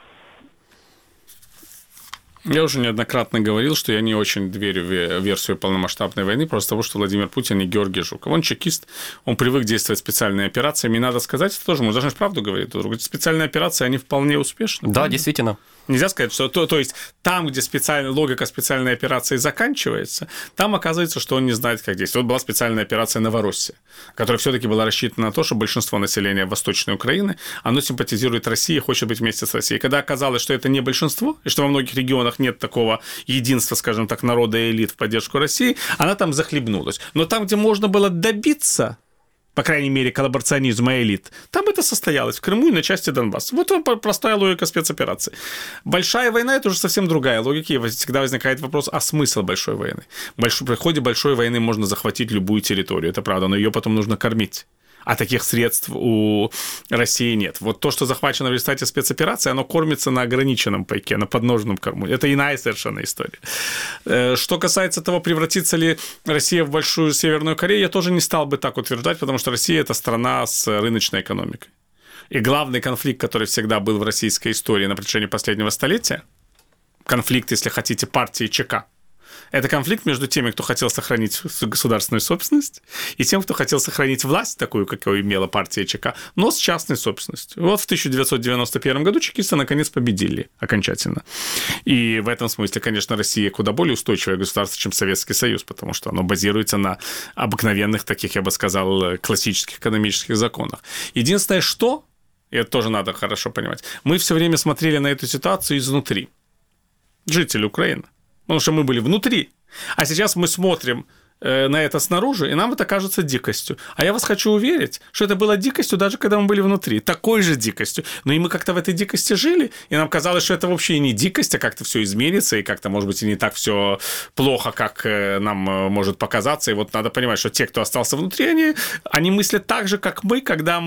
Speaker 7: Я уже неоднократно говорил, что я не очень верю в версию полномасштабной войны, просто того, что Владимир Путин не Георгий Жуков. Он чекист, он привык действовать специальными операциями. И надо сказать, это тоже, мы должны же правду говорить. Специальные операции, они вполне успешны.
Speaker 2: Да, правда? Действительно.
Speaker 7: Нельзя сказать, что то, то есть там, где специальная логика специальной операции заканчивается, там оказывается, что он не знает, как действовать. Вот была специальная операция «Новороссия», которая все-таки была рассчитана на то, что большинство населения Восточной Украины, оно симпатизирует России, хочет быть вместе с Россией. Когда оказалось, что это не большинство, и что во многих регионах нет такого единства, скажем так, народа и элит в поддержку России, она там захлебнулась. Но там, где можно было добиться, по крайней мере, коллаборационизма элит, там это состоялось, в Крыму и на части Донбасса. Вот вам простая логика спецоперации. Большая война – это уже совсем другая логика, и всегда возникает вопрос, а смысл большой войны? Большой, при ходе большой войны можно захватить любую территорию, это правда, но ее потом нужно кормить. А таких средств у России нет. Вот то, что захвачено в результате спецоперации, оно кормится на ограниченном пайке, на подножном корму. Это иная совершенно история. Что касается того, превратится ли Россия в большую Северную Корею, я тоже не стал бы так утверждать, потому что Россия – это страна с рыночной экономикой. И главный конфликт, который всегда был в российской истории на протяжении последнего столетия, конфликт, если хотите, партии ЧК, это конфликт между теми, кто хотел сохранить государственную собственность, и тем, кто хотел сохранить власть, такую, какую имела партия ЧК, но с частной собственностью. Вот в тысяча девятьсот девяносто первом году чекисты наконец победили окончательно. И в этом смысле, конечно, Россия куда более устойчивое государство, чем Советский Союз, потому что оно базируется на обыкновенных, таких, я бы сказал, классических экономических законах. Единственное, что, и это тоже надо хорошо понимать, мы все время смотрели на эту ситуацию изнутри. Жители Украины. Потому что мы были внутри. А сейчас мы смотрим э, на это снаружи, и нам это кажется дикостью. А я вас хочу уверить, что это было дикостью, даже когда мы были внутри. Такой же дикостью. Но и мы как-то в этой дикости жили, и нам казалось, что это вообще и не дикость, а как-то все изменится, и как-то, может быть, и не так все плохо, как э, нам э, может показаться. И вот надо понимать, что те, кто остался внутри, они, они мыслят так же, как мы, когда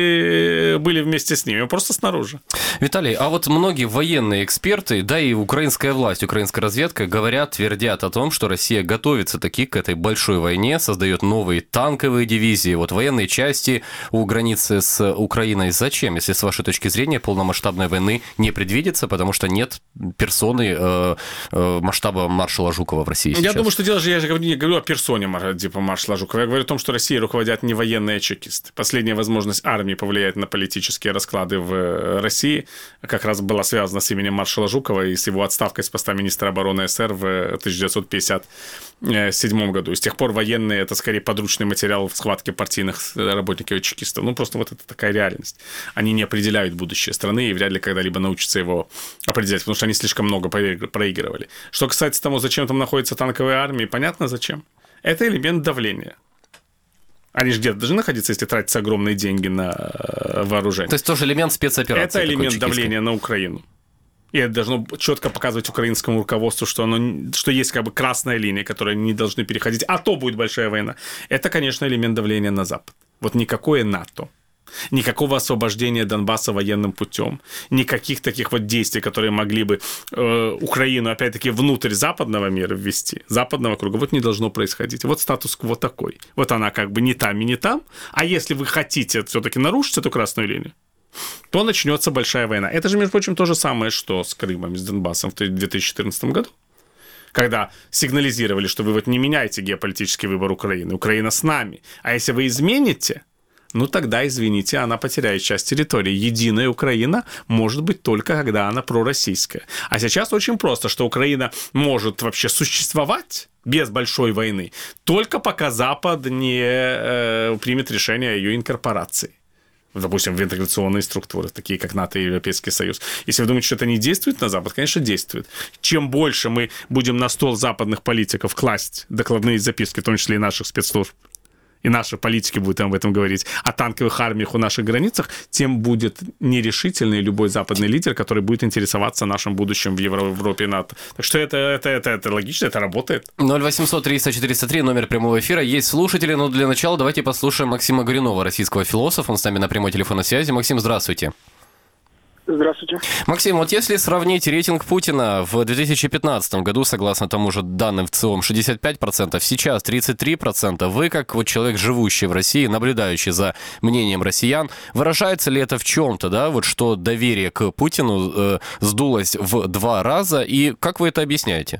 Speaker 7: мы были вместе с ними, просто снаружи.
Speaker 2: Виталий, а вот многие военные эксперты, да и украинская власть, украинская разведка говорят, твердят о том, что Россия готовится таки к этой большой войне, создает новые танковые дивизии, вот военные части у границы с Украиной. Зачем, если с вашей точки зрения полномасштабной войны не предвидится, потому что нет персоны э, э, масштаба маршала Жукова в России сейчас?
Speaker 7: Я думаю, что дело же, я же не говорю о персоне типа маршала Жукова, я говорю о том, что Россией руководят не военные, а чекисты. Последняя возможность армии повлиять на политические расклады в России страны как раз была связана с именем маршала Жукова и с его отставкой с поста министра обороны СССР в тысяча девятьсот пятьдесят седьмом году. И с тех пор военные – это скорее подручный материал в схватке партийных работников и чекистов. Ну, просто вот это такая реальность. Они не определяют будущее страны и вряд ли когда-либо научатся его определять, потому что они слишком много проигрывали. Что касается того, зачем там находятся танковые армии, понятно зачем. Это элемент давления. Они же где-то должны находиться, если тратятся огромные деньги на вооружение.
Speaker 2: То есть тоже элемент спецоперации.
Speaker 7: Это элемент давления на Украину. И это должно четко показывать украинскому руководству, что, оно, что есть как бы красная линия, которую они не должны переходить, а то будет большая война. Это, конечно, элемент давления на Запад. Вот никакое НАТО, никакого освобождения Донбасса военным путем, никаких таких вот действий, которые могли бы э, Украину, опять-таки, внутрь западного мира ввести, западного круга, вот не должно происходить. Вот статус-кво такой. Вот она как бы не там и не там. А если вы хотите все-таки нарушить эту красную линию, то начнется большая война. Это же, между прочим, то же самое, что с Крымом, с Донбассом в две тысячи четырнадцатом году, когда сигнализировали, что вы вот не меняете геополитический выбор Украины. Украина с нами. А если вы измените, ну тогда, извините, она потеряет часть территории. Единая Украина может быть только, когда она пророссийская. А сейчас очень просто, что Украина может вообще существовать без большой войны, только пока Запад не э, примет решение о ее инкорпорации. Допустим, в интеграционные структуры, такие как НАТО и Европейский Союз. Если вы думаете, что это не действует на Запад, конечно, действует. Чем больше мы будем на стол западных политиков класть докладные записки, в том числе и наших спецслужб, и наши политики будут об этом говорить, о танковых армиях у наших границах, тем будет нерешительный любой западный лидер, который будет интересоваться нашим будущим в Европе и НАТО. Так что это, это, это, это логично, это работает.
Speaker 2: ноль восемьсот триста четыреста три, номер прямого эфира. Есть слушатели, но для начала давайте послушаем Максима Горюнова, российского философа. Он с нами на прямой телефонной связи. Максим, здравствуйте.
Speaker 8: Здравствуйте.
Speaker 2: Максим, вот если сравнить рейтинг Путина в две тысячи пятнадцатом году, согласно тому же данным в ЦИОМ, шестьдесят пять процентов, сейчас тридцать три процента, вы, как вот человек, живущий в России, наблюдающий за мнением россиян, выражается ли это в чем-то, да, вот что доверие к Путину э, сдулось в два раза, и как вы это объясняете?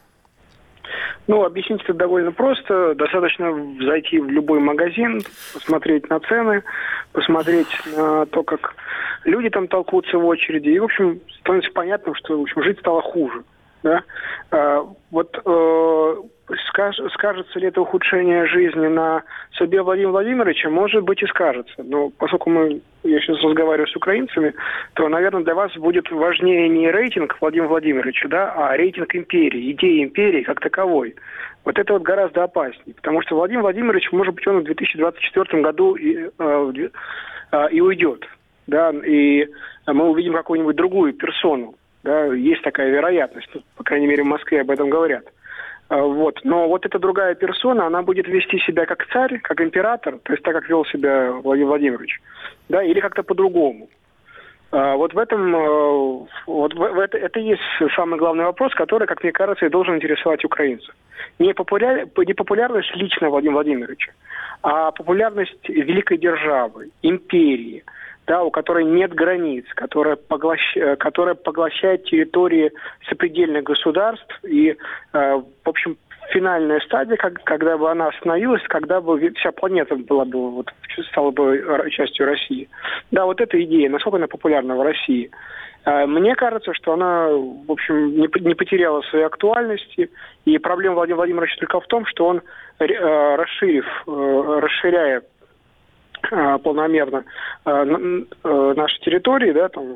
Speaker 9: Ну, объяснить это довольно просто. Достаточно зайти в любой магазин, посмотреть на цены, посмотреть на то, как люди там толкутся в очереди. И, в общем, становится понятно, что, в общем, жить стало хуже. Да? А, вот э, скаж, скажется ли это ухудшение жизни на судьбе Владимира Владимировича? Может быть, и скажется. Но поскольку мы, я сейчас разговариваю с украинцами, то, наверное, для вас будет важнее не рейтинг Владимира Владимировича, да, а рейтинг империи, идеи империи как таковой. Вот это вот гораздо опаснее. Потому что Владимир Владимирович, может быть, он в две тысячи двадцать четвёртом году и, э, и уйдет. Да, и мы увидим какую-нибудь другую персону. Да, есть такая вероятность, ну, по крайней мере, в Москве об этом говорят. Вот. Но вот эта другая персона, она будет вести себя как царь, как император, то есть так, как вел себя Владимир Владимирович, да, или как-то по-другому. Вот в этом, вот в это, это и есть самый главный вопрос, который, как мне кажется, и должен интересовать украинцев. Не, популяр, не популярность лично Владимира Владимировича, а популярность великой державы, империи, да, у которой нет границ, которая, поглощ... которая поглощает территории сопредельных государств. И, э, в общем, финальная стадия, как, когда бы она остановилась, когда бы вся планета была бы, вот, стала бы частью России. Да, вот эта идея, насколько она популярна в России. Э, мне кажется, что она, в общем, не, не потеряла своей актуальности. И проблема Владимира Владимировича только в том, что он, э, расширив, э, расширяя полномерно наши территории, да, там,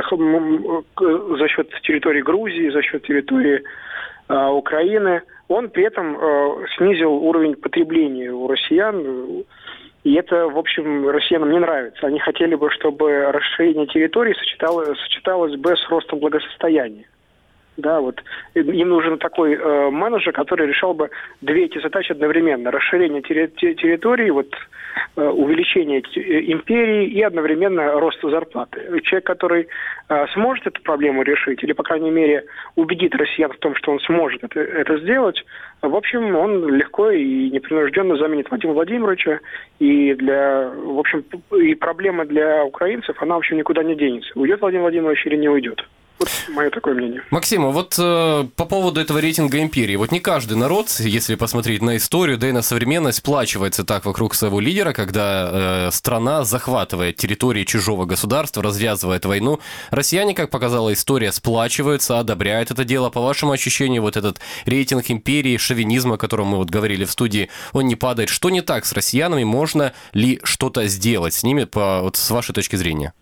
Speaker 9: за, за счет территории Грузии, за счет территории э, Украины, он при этом э, снизил уровень потребления у россиян, и это, в общем, россиянам не нравится. Они хотели бы, чтобы расширение территории сочеталось, сочеталось бы с ростом благосостояния. Да, вот им нужен такой э, менеджер, который решал бы две эти задачи одновременно: расширение терри- территории, вот э, увеличение империи и одновременно рост зарплаты. Человек, который э, сможет эту проблему решить, или, по крайней мере, убедит россиян в том, что он сможет это, это сделать, в общем, он легко и непринужденно заменит Владимира Владимировича, и для, в общем, и проблема для украинцев, она, в общем, никуда не денется. Уйдет Владимир Владимирович или не уйдет. Вот мое такое мнение.
Speaker 2: Максим, вот э, по поводу этого рейтинга империи. Вот не каждый народ, если посмотреть на историю, да и на современность, сплачивается так вокруг своего лидера, когда э, страна захватывает территории чужого государства, развязывает войну. Россияне, как показала история, сплачиваются, одобряют это дело. По вашему ощущению, вот этот рейтинг империи, шовинизма, о котором мы вот говорили в студии, он не падает. Что не так с россиянами? Можно ли что-то сделать с ними, по, вот, с вашей точки зрения?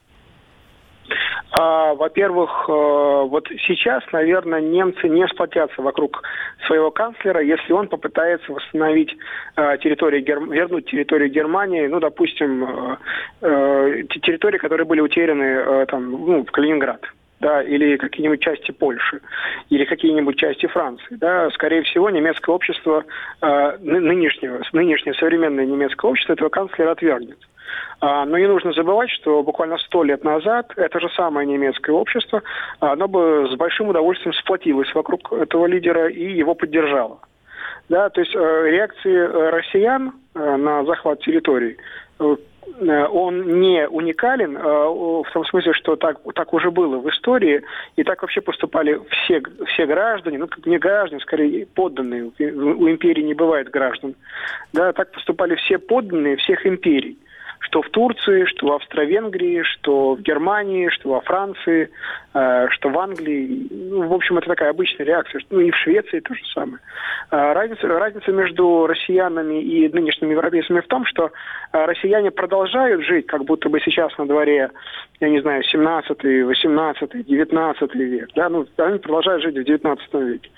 Speaker 9: А, во-первых, вот сейчас, наверное, немцы не сплотятся вокруг своего канцлера, если он попытается восстановить территорию, вернуть территорию Германии, ну, допустим, территории, которые были утеряны там, ну, в Калининград. Да, или какие-нибудь части Польши, или какие-нибудь части Франции. Да, скорее всего, немецкое общество, э, нынешнего, нынешнее современное немецкое общество этого канцлера отвергнет. А, но не нужно забывать, что буквально сто лет назад это же самое немецкое общество, оно бы с большим удовольствием сплотилось вокруг этого лидера и его поддержало. Да, то есть э, реакции россиян э, на захват территорий э, он не уникален в том смысле, что так, так уже было в истории, и так вообще поступали все, все граждане, ну, как не граждане, скорее подданные, у империи не бывает граждан, да, так поступали все подданные всех империй, что в Турции, что в Австро-Венгрии, что в Германии, что во Франции, э, что в Англии. Ну, в общем, это такая обычная реакция. Ну, и в Швеции то же самое. Э, разница, разница между россиянами и нынешними европейцами в том, что э, россияне продолжают жить, как будто бы сейчас на дворе, я не знаю, семнадцатый, восемнадцатый, девятнадцатый век. Да? Ну, они продолжают жить в девятнадцатом веке.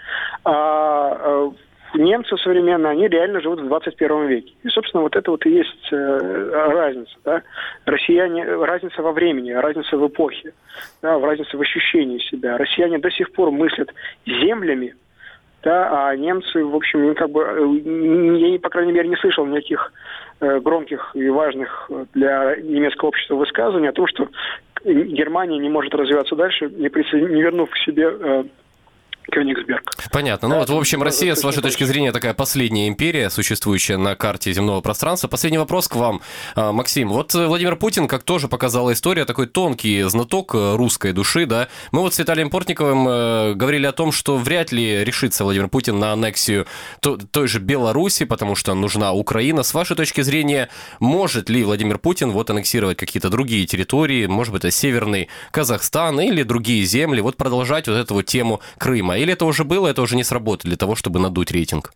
Speaker 9: А, э, немцы современные, они реально живут в двадцать первом веке. И, собственно, вот это вот и есть э, разница. Да? Россияне, разница во времени, разница в эпохе, да, разница в ощущении себя. Россияне до сих пор мыслят землями, да, а немцы, в общем, как бы, я, по крайней мере, не слышал никаких э, громких и важных для немецкого общества высказываний о том, что Германия не может развиваться дальше, не, присоедин... не вернув к себе э, Кёнигсберг.
Speaker 2: Понятно. Ну да, вот, в общем, Россия, с вашей точки зрения, такая последняя империя, существующая на карте земного пространства. Последний вопрос к вам, Максим. Вот Владимир Путин, как тоже показала история, такой тонкий знаток русской души, да. Мы вот с Виталием Портниковым говорили о том, что вряд ли решится Владимир Путин на аннексию той же Беларуси, потому что нужна Украина. С вашей точки зрения, может ли Владимир Путин вот аннексировать какие-то другие территории, может быть, это Северный Казахстан или другие земли, вот продолжать вот эту вот тему Крыма? Или это уже было, это уже не сработает для того, чтобы надуть рейтинг?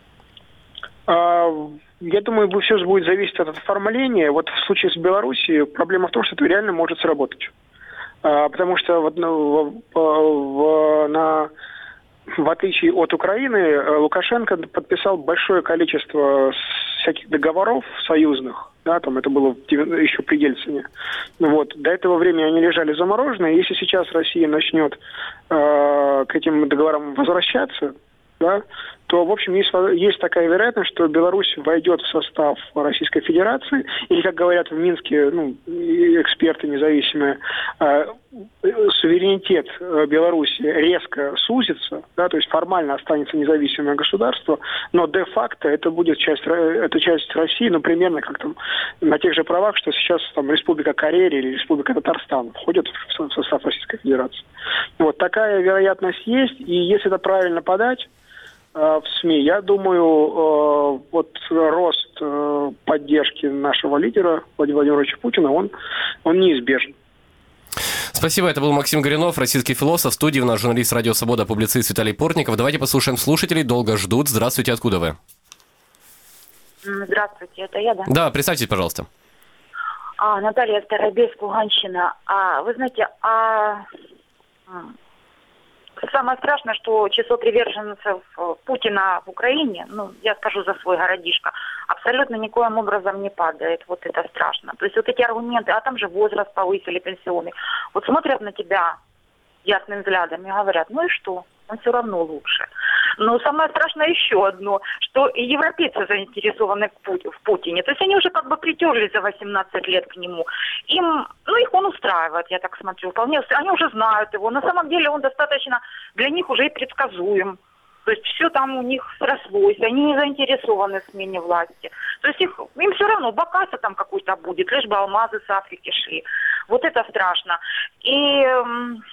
Speaker 9: Я думаю, все будет зависеть от оформления. Вот в случае с Белоруссией проблема в том, что это реально может сработать. Потому что в, в, на, в отличие от Украины, Лукашенко подписал большое количество всяких договоров союзных. Да, там это было еще при Ельцине. Вот. До этого времени они лежали замороженные. Если сейчас Россия начнет э, к этим договорам возвращаться, да, то, в общем, есть, есть такая вероятность, что Беларусь войдет в состав Российской Федерации, или, как говорят в Минске, ну, эксперты независимые, э, суверенитет Беларуси резко сузится, да, то есть формально останется независимое государство, но де-факто это будет часть, это часть России, ну, примерно как там на тех же правах, что сейчас там Республика Карелия или Республика Татарстан входят в состав Российской Федерации. Вот такая вероятность есть, и если это правильно подать в СМИ, я думаю, вот рост поддержки нашего лидера Владимира Владимировича Путина, он, он неизбежен.
Speaker 2: Спасибо, это был Максим Горюнов, российский философ. В студии у нас журналист «Радио Свобода», публицист Виталий Портников. Давайте послушаем слушателей, долго ждут. Здравствуйте, откуда вы?
Speaker 10: Здравствуйте, это я, да?
Speaker 2: Да, представьтесь, пожалуйста.
Speaker 10: А, Наталья Старобельск, Луганщина. А, вы знаете, а... самое страшное, что число приверженцев Путина в Украине, ну, я скажу за свой городишко, абсолютно никоим образом не падает. Вот это страшно. То есть вот эти аргументы, а там же возраст повысили пенсионный. Вот смотрят на тебя ясным взглядом и говорят, ну и что? Он все равно лучше. Но самое страшное еще одно, что и европейцы заинтересованы в Путине. То есть они уже как бы притерлись за восемнадцать лет к нему. Им, ну их он устраивает, я так смотрю, вполне. Они уже знают его. На самом деле он достаточно для них уже и предсказуем. То есть все там у них срослось, они не заинтересованы в смене власти. То есть их, им все равно, бокаса там какой-то будет, лишь бы алмазы с Африки шли. Вот это страшно. И...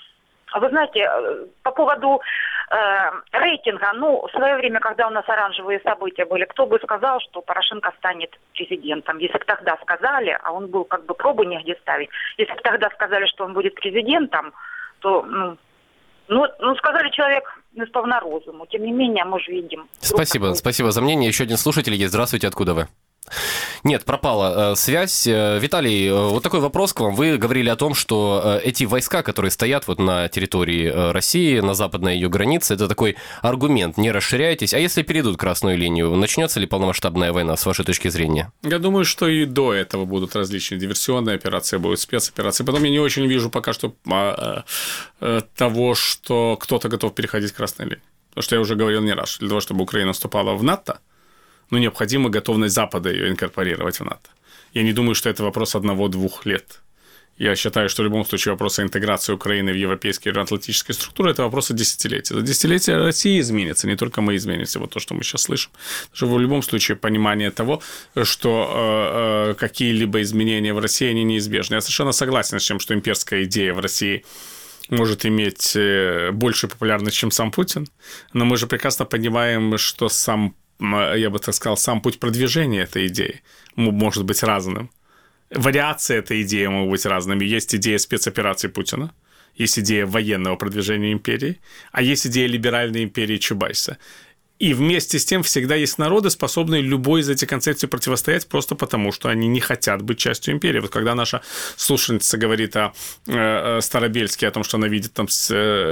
Speaker 10: Вы знаете, по поводу э, рейтинга, ну, в свое время, когда у нас оранжевые события были, кто бы сказал, что Порошенко станет президентом? Если бы тогда сказали, а он был как бы пробу негде ставить, если бы тогда сказали, что он будет президентом, то, ну, ну, ну сказали человек не сповна розуму. Тем не менее, мы же видим.
Speaker 2: Спасибо, спасибо за мнение. Еще один слушатель есть. Здравствуйте, откуда вы? Нет, пропала э, связь. Виталий, э, вот такой вопрос к вам. Вы говорили о том, что э, эти войска, которые стоят вот на территории э, России, на западной ее границе, это такой аргумент, не расширяйтесь. А если перейдут красную линию, начнется ли полномасштабная война, с вашей точки зрения?
Speaker 7: Я думаю, что и до этого будут различные диверсионные операции, будут спецоперации. Потом я не очень вижу пока что а, а, того, что кто-то готов переходить к красной линии. Потому что я уже говорил не раз, для того, чтобы Украина вступала в НАТО, но необходима готовность Запада ее инкорпорировать в НАТО. Я не думаю, что это вопрос одного-двух лет. Я считаю, что в любом случае вопрос интеграции Украины в европейские и атлантические структуры – это вопрос десятилетия. За десятилетия Россия изменится, не только мы изменимся, вот то, что мы сейчас слышим. Даже в любом случае понимание того, что э, э, какие-либо изменения в России, они неизбежны. Я совершенно согласен с тем, что имперская идея в России может иметь большую популярность, чем сам Путин, но мы же прекрасно понимаем, что сам я бы так сказал, сам путь продвижения этой идеи может быть разным. Вариации этой идеи могут быть разными. Есть идея спецоперации Путина, есть идея военного продвижения империи, а есть идея либеральной империи Чубайса. И вместе с тем всегда есть народы, способные любой из этих концепций противостоять просто потому, что они не хотят быть частью империи. Вот когда наша слушательница говорит о э, Старобельске, о том, что она видит там с,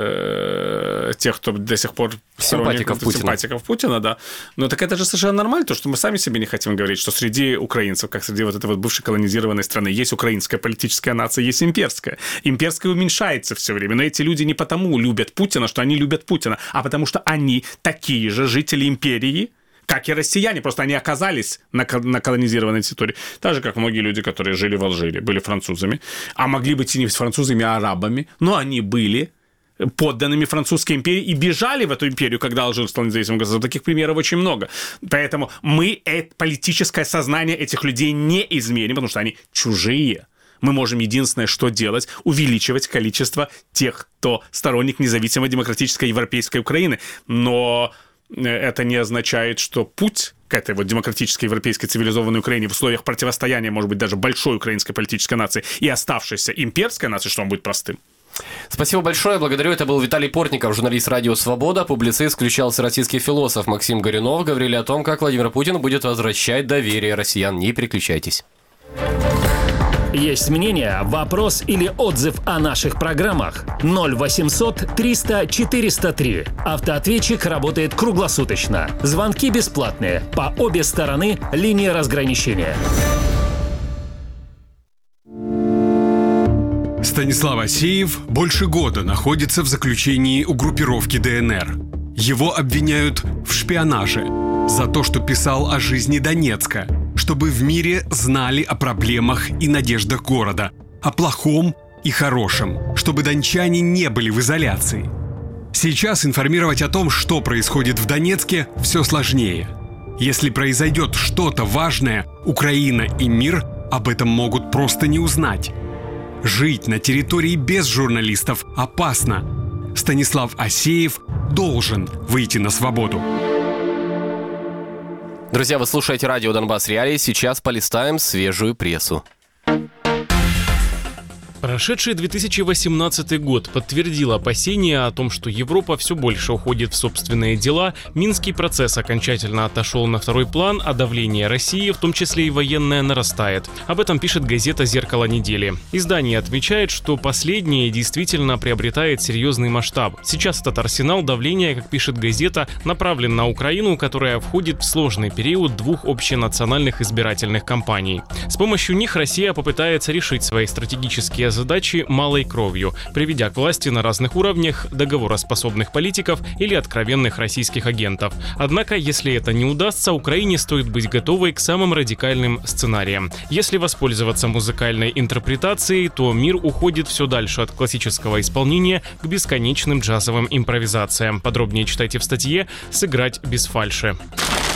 Speaker 7: э, тех, кто до сих пор
Speaker 2: симпатиков Путина.
Speaker 7: симпатиков Путина, да. Но так это же совершенно нормально, то, что мы сами себе не хотим говорить, что среди украинцев, как среди вот этой вот бывшей колонизированной страны, есть украинская политическая нация, есть имперская. Имперская уменьшается все время, но эти люди не потому любят Путина, что они любят Путина, а потому что они такие же жители империи, как и россияне, просто они оказались на, на колонизированной территории. Так же, как многие люди, которые жили в Алжире, были французами, а могли быть и не французами, а арабами, но они были подданными французской империи и бежали в эту империю, когда Алжир стал независимым государством. Таких примеров очень много. Поэтому мы это, политическое сознание этих людей не изменим, потому что они чужие. Мы можем единственное, что делать, увеличивать количество тех, кто сторонник независимой демократической европейской Украины. Но это не означает, что путь к этой вот демократической европейской цивилизованной Украине в условиях противостояния, может быть, даже большой украинской политической нации и оставшейся имперской нации, что он будет простым.
Speaker 2: Спасибо большое, благодарю. Это был Виталий Портников, журналист «Радио Свобода», публицист, включался российский философ Максим Горюнов. Говорили о том, как Владимир Путин будет возвращать доверие россиян. Не переключайтесь.
Speaker 1: Есть мнение, вопрос или отзыв о наших программах? ноль восемьсот триста четыреста три. Автоответчик работает круглосуточно. Звонки бесплатные. По обе стороны линии разграничения.
Speaker 11: Станислав Асеев больше года находится в заключении у группировки ДНР. Его обвиняют в шпионаже за то, что писал о жизни Донецка, чтобы в мире знали о проблемах и надеждах города, о плохом и хорошем, чтобы дончане не были в изоляции. Сейчас информировать о том, что происходит в Донецке, все сложнее. Если произойдет что-то важное, Украина и мир об этом могут просто не узнать. Жить на территории без журналистов опасно. Станислав Асеев должен выйти на свободу.
Speaker 2: Друзья, вы слушаете радио Донбасс Реалии. Сейчас полистаем свежую прессу.
Speaker 3: Прошедший две тысячи восемнадцатый год подтвердил опасения о том, что Европа все больше уходит в собственные дела, Минский процесс окончательно отошел на второй план, а давление России, в том числе и военное, нарастает. Об этом пишет газета «Зеркало недели». Издание отмечает, что последнее действительно приобретает серьезный масштаб. Сейчас этот арсенал давления, как пишет газета, направлен на Украину, которая входит в сложный период двух общенациональных избирательных кампаний. С помощью них Россия попытается решить свои стратегические задачи малой кровью, приведя к власти на разных уровнях договороспособных политиков или откровенных российских агентов. Однако, если это не удастся, Украине стоит быть готовой к самым радикальным сценариям. Если воспользоваться музыкальной интерпретацией, то мир уходит все дальше от классического исполнения к бесконечным джазовым импровизациям. Подробнее читайте в статье «Сыграть без фальши».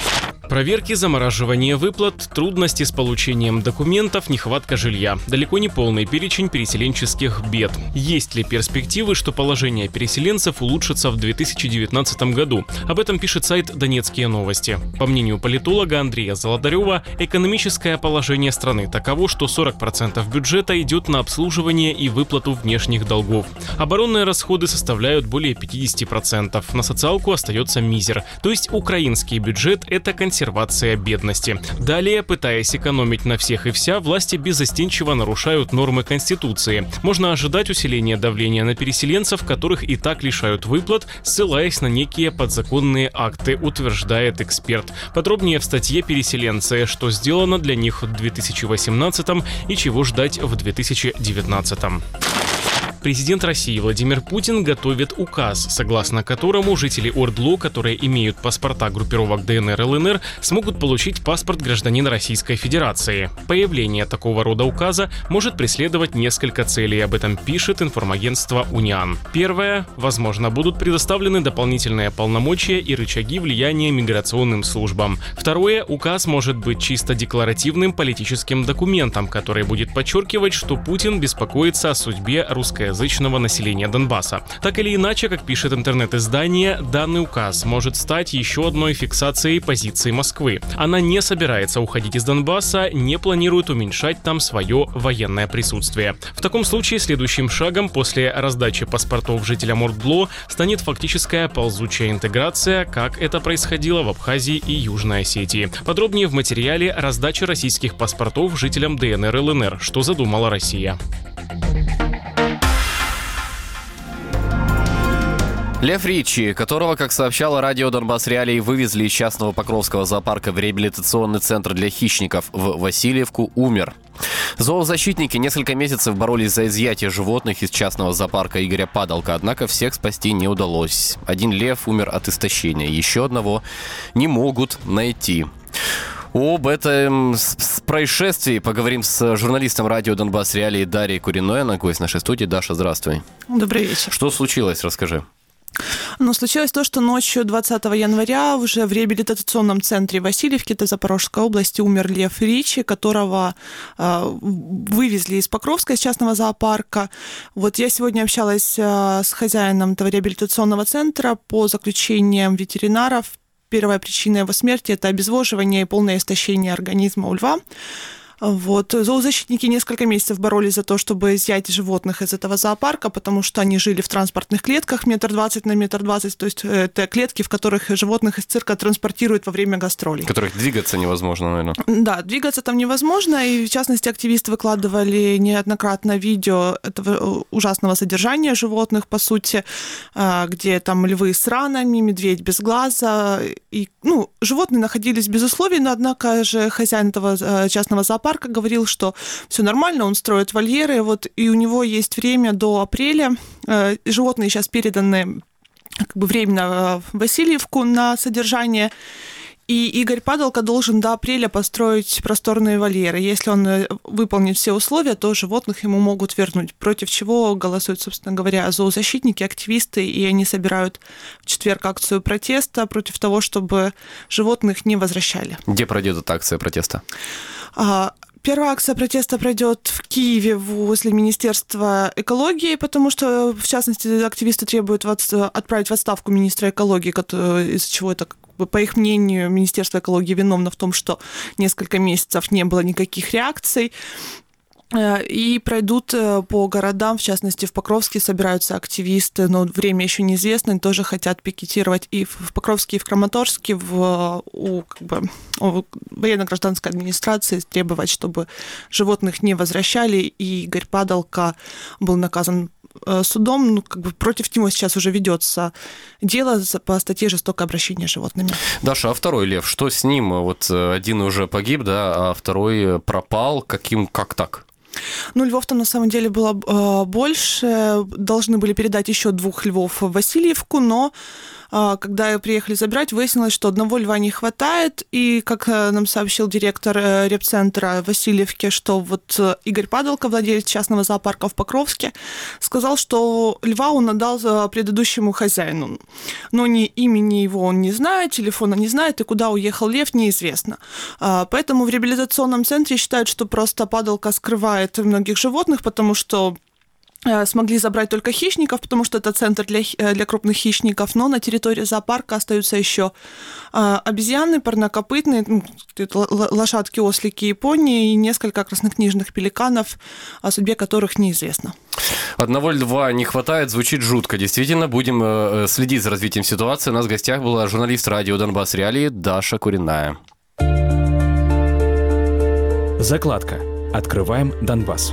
Speaker 3: Проверки, замораживание выплат, трудности с получением документов, нехватка жилья. Далеко не полный перечень переселенческих бед. Есть ли перспективы, что положение переселенцев улучшится в две тысячи девятнадцатом году? Об этом пишет сайт «Донецкие новости». По мнению политолога Андрея Золотарева, экономическое положение страны таково, что сорок процентов бюджета идет на обслуживание и выплату внешних долгов. Оборонные расходы составляют более пятьдесят процентов. На социалку остается мизер. То есть украинский бюджет – это консервация бедности. Далее, пытаясь экономить на всех и вся, власти беззастенчиво нарушают нормы Конституции. Можно ожидать усиления давления на переселенцев, которых и так лишают выплат, ссылаясь на некие подзаконные акты, утверждает эксперт. Подробнее в статье «Переселенцы», что сделано для них в две тысячи восемнадцатом и чего ждать в две тысячи девятнадцатом. Президент России Владимир Путин готовит указ, согласно которому жители ОРДЛО, которые имеют паспорта группировок ДНР, ЛНР, смогут получить паспорт гражданина Российской Федерации. Появление такого рода указа может преследовать несколько целей, об этом пишет информагентство «Униан». Первое. Возможно, будут предоставлены дополнительные полномочия и рычаги влияния миграционным службам. Второе. Указ может быть чисто декларативным политическим документом, который будет подчеркивать, что Путин беспокоится о судьбе русской язычного населения Донбасса. Так или иначе, как пишет интернет-издание, данный указ может стать еще одной фиксацией позиции Москвы. Она не собирается уходить из Донбасса, не планирует уменьшать там свое военное присутствие. В таком случае следующим шагом после раздачи паспортов жителям ОРДЛО станет фактическая ползучая интеграция, как это происходило в Абхазии и Южной Осетии. Подробнее в материале «Раздача российских паспортов жителям ДНР и ЛНР. Что задумала Россия».
Speaker 2: Лев Ричи, которого, как сообщало радио «Донбасс Реалии», вывезли из частного Покровского зоопарка в реабилитационный центр для хищников в Васильевку, умер. Зоозащитники несколько месяцев боролись за изъятие животных из частного зоопарка Игоря Падалка, однако всех спасти не удалось. Один лев умер от истощения, еще одного не могут найти. Об этом происшествии поговорим с журналистом радио «Донбасс Реалии» Дарьей Куриной. Она гость нашей студии. Даша, здравствуй.
Speaker 12: Добрый вечер.
Speaker 2: Что случилось? Расскажи.
Speaker 12: Ну, случилось то, что ночью двадцатого января уже в реабилитационном центре Васильевки, это Запорожской области, умер Лев Ричи, которого э, вывезли из Покровска, из частного зоопарка. Вот я сегодня общалась э, с хозяином этого реабилитационного центра. По заключениям ветеринаров, первая причина его смерти – это обезвоживание и полное истощение организма у льва. Вот. Зоозащитники несколько месяцев боролись за то, чтобы изъять животных из этого зоопарка, потому что они жили в транспортных клетках метр двадцать на метр двадцать, то есть это клетки, в которых животных из цирка транспортируют во время гастролей.
Speaker 2: В которых двигаться невозможно, наверное.
Speaker 12: Да, двигаться там невозможно, и в частности активисты выкладывали неоднократно видео этого ужасного содержания животных, по сути, где там львы с ранами, медведь без глаза, и, ну, животные находились без условий, но однако же хозяин этого частного зоопарка говорил, что все нормально, он строит вольеры, вот, и у него есть время до апреля. Животные сейчас переданы как бы временно в Васильевку на содержание, и Игорь Падалка должен до апреля построить просторные вольеры. Если он выполнит все условия, то животных ему могут вернуть, против чего голосуют, собственно говоря, зоозащитники, активисты, и они собирают в четверг акцию протеста против того, чтобы животных не возвращали.
Speaker 2: Где пройдет эта акция протеста?
Speaker 12: Первая акция протеста пройдет в Киеве возле Министерства экологии, потому что, в частности, активисты требуют отправить в отставку министра экологии, из-за чего это, по их мнению, Министерство экологии виновно в том, что несколько месяцев не было никаких реакций. И пройдут по городам, в частности, в Покровске собираются активисты, но время еще неизвестно, они тоже хотят пикетировать и в Покровске, и в Краматорске, в, у, как бы, у военно-гражданской администрации, требовать, чтобы животных не возвращали, и Игорь Падалка был наказан судом. Ну, как бы против него сейчас уже ведется дело по статье «Жестокое обращение с животными».
Speaker 2: Даша, а второй лев, что с ним? Вот один уже погиб, да, а второй пропал. Каким, как так?
Speaker 12: Ну, львов там на самом деле было э, больше. Должны были передать еще двух львов в Васильевку, но э, когда приехали забирать, выяснилось, что одного льва не хватает. И, как э, нам сообщил директор э, репцентра Васильевки, что вот э, Игорь Падалко, владелец частного зоопарка в Покровске, сказал, что льва он отдал э, предыдущему хозяину. Но ни имени его он не знает, телефона не знает, и куда уехал лев, неизвестно. Э, поэтому в реабилитационном центре считают, что просто Падалко скрывает многих животных, потому что смогли забрать только хищников, потому что это центр для, для крупных хищников, но на территории зоопарка остаются еще обезьяны, парнокопытные, лошадки, ослики и пони, и несколько краснокнижных пеликанов, о судьбе которых неизвестно.
Speaker 2: Одного льва не хватает, звучит жутко. Действительно, будем следить за развитием ситуации. У нас в гостях была журналист радио «Донбасс Реалии» Даша Куриная.
Speaker 13: Закладка. Откриваємо Донбас.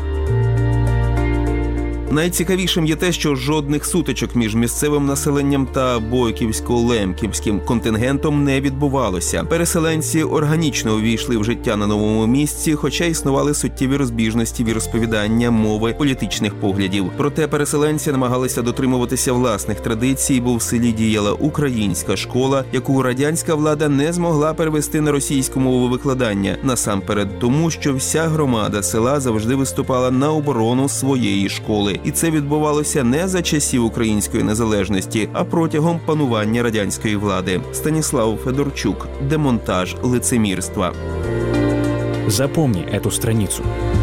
Speaker 14: Найцікавішим є те, що жодних сутичок між місцевим населенням та бойківсько-лемківським контингентом не відбувалося. Переселенці органічно увійшли в життя на новому місці, хоча існували суттєві розбіжності віросповідання, мови, політичних поглядів. Проте переселенці намагалися дотримуватися власних традицій, бо в селі діяла українська школа, яку радянська влада не змогла перевести на російську мову викладання. Насамперед тому, що вся громада села завжди виступала на оборону своєї школи. І це відбувалося не за часів української незалежності, а протягом панування радянської влади. Станіслав Федорчук. Демонтаж лицемірства.
Speaker 13: Запомни эту страницу.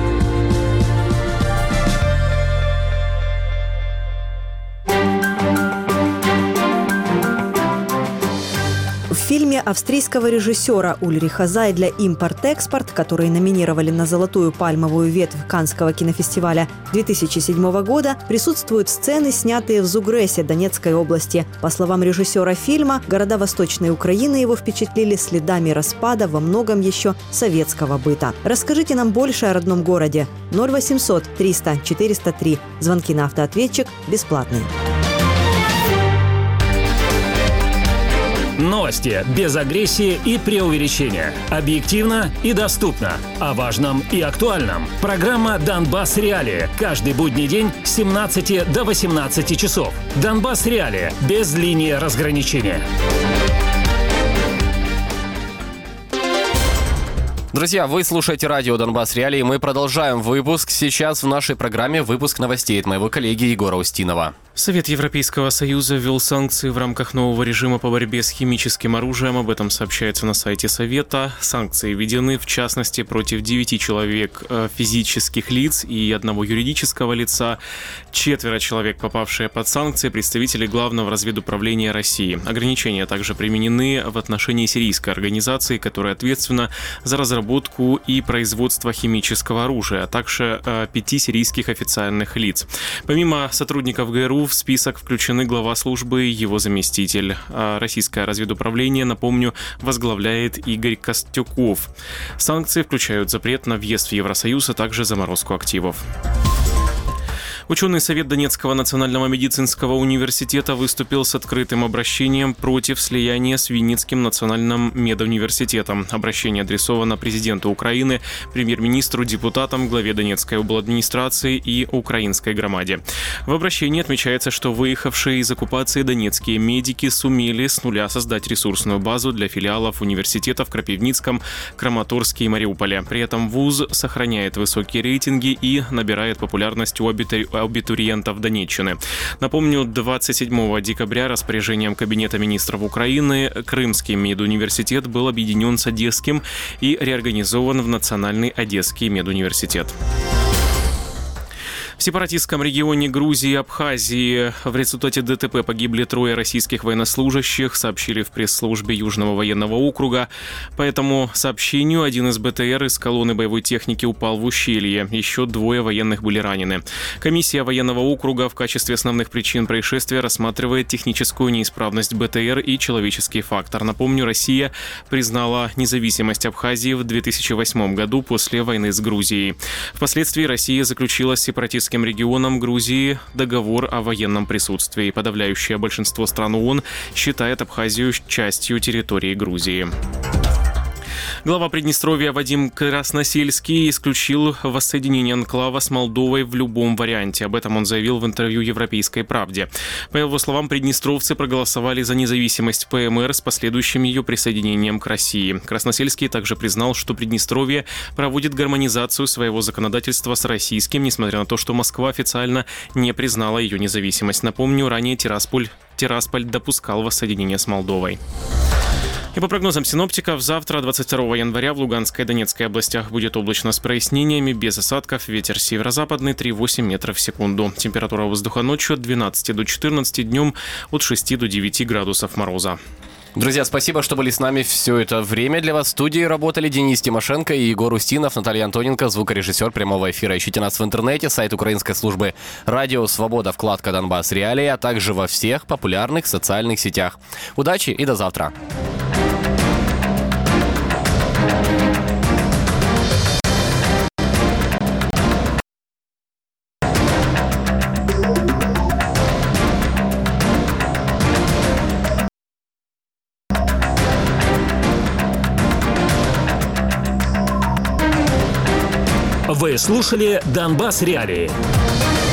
Speaker 15: В фильме австрийского режиссера Ульриха Зайдля «Импорт-экспорт», который номинировали на «Золотую пальмовую ветвь» Каннского кинофестиваля две тысячи седьмого года, присутствуют сцены, снятые в Зугресе Донецкой области. По словам режиссера фильма, города Восточной Украины его впечатлили следами распада во многом еще советского быта. Расскажите нам больше о родном городе. ноль восемьсот триста четыреста три. Звонки на автоответчик бесплатные.
Speaker 1: Новости без агрессии и преувеличения. Объективно и доступно. О важном и актуальном. Программа «Донбасс Реалии». Каждый будний день с семнадцати до восемнадцати часов. «Донбасс Реалии» без линии разграничения.
Speaker 2: Друзья, вы слушаете радио «Донбасс Реалии». Мы продолжаем выпуск. Сейчас в нашей программе выпуск новостей от моего коллеги Егора Устинова.
Speaker 3: Совет Европейского Союза ввел санкции в рамках нового режима по борьбе с химическим оружием. Об этом сообщается на сайте Совета. Санкции введены, в частности, против девяти человек физических лиц и одного юридического лица. Четверо человек, попавшие под санкции, представители Главного разведуправления России. Ограничения также применены в отношении сирийской организации, которая ответственна за разработку и производство химического оружия, а также пяти сирийских официальных лиц. Помимо сотрудников ГРУ, в список включены глава службы и его заместитель. Российское разведуправление, напомню, возглавляет Игорь Костюков. Санкции включают запрет на въезд в Евросоюз, а также заморозку активов. Ученый совет Донецкого национального медицинского университета выступил с открытым обращением против слияния с Винницким национальным медуниверситетом. Обращение адресовано президенту Украины, премьер-министру, депутатам, главе Донецкой обладминистрации и украинской громаде. В обращении отмечается, что выехавшие из оккупации донецкие медики сумели с нуля создать ресурсную базу для филиалов университетов в Крапивницком, Краматорске и Мариуполе. При этом вуз сохраняет высокие рейтинги и набирает популярность у абитуриентов абитуриентов Донеччины. Напомню, двадцать седьмого декабря распоряжением Кабинета министров Украины Крымский медуниверситет был объединен с Одесским и реорганизован в Национальный Одесский медуниверситет. В сепаратистском регионе Грузии и Абхазии в результате ДТП погибли трое российских военнослужащих, сообщили в пресс-службе Южного военного округа. По этому сообщению один из БТР из колонны боевой техники упал в ущелье. Еще двое военных были ранены. Комиссия военного округа в качестве основных причин происшествия рассматривает техническую неисправность БТР и человеческий фактор. Напомню, Россия признала независимость Абхазии в две тысячи восьмом году после войны с Грузией. Впоследствии Россия заключила с сепаратистским регионам Грузии договор о военном присутствии. Подавляющее большинство стран ООН считает Абхазию частью территории Грузии. Глава Приднестровья Вадим Красносельский исключил воссоединение анклава с Молдовой в любом варианте. Об этом он заявил в интервью «Европейской правде». По его словам, приднестровцы проголосовали за независимость ПМР с последующим ее присоединением к России. Красносельский также признал, что Приднестровье проводит гармонизацию своего законодательства с российским, несмотря на то, что Москва официально не признала ее независимость. Напомню, ранее Тирасполь, Тирасполь допускал воссоединение с Молдовой. И по прогнозам синоптиков, завтра, двадцать второго января, в Луганской и Донецкой областях будет облачно с прояснениями, без осадков, ветер северо-западный три-восемь метров в секунду. Температура воздуха ночью от двенадцати до четырнадцати, днем от шести до девяти градусов мороза.
Speaker 2: Друзья, спасибо, что были с нами все это время. Для вас в студии работали Денис Тимошенко и Егор Устинов, Наталья Антоненко, звукорежиссер прямого эфира. Ищите нас в интернете, сайт украинской службы «Радио Свобода», вкладка «Донбасс Реалии», а также во всех популярных социальных сетях. Удачи и до завтра.
Speaker 1: Вы слушали «Донбасс Реалии».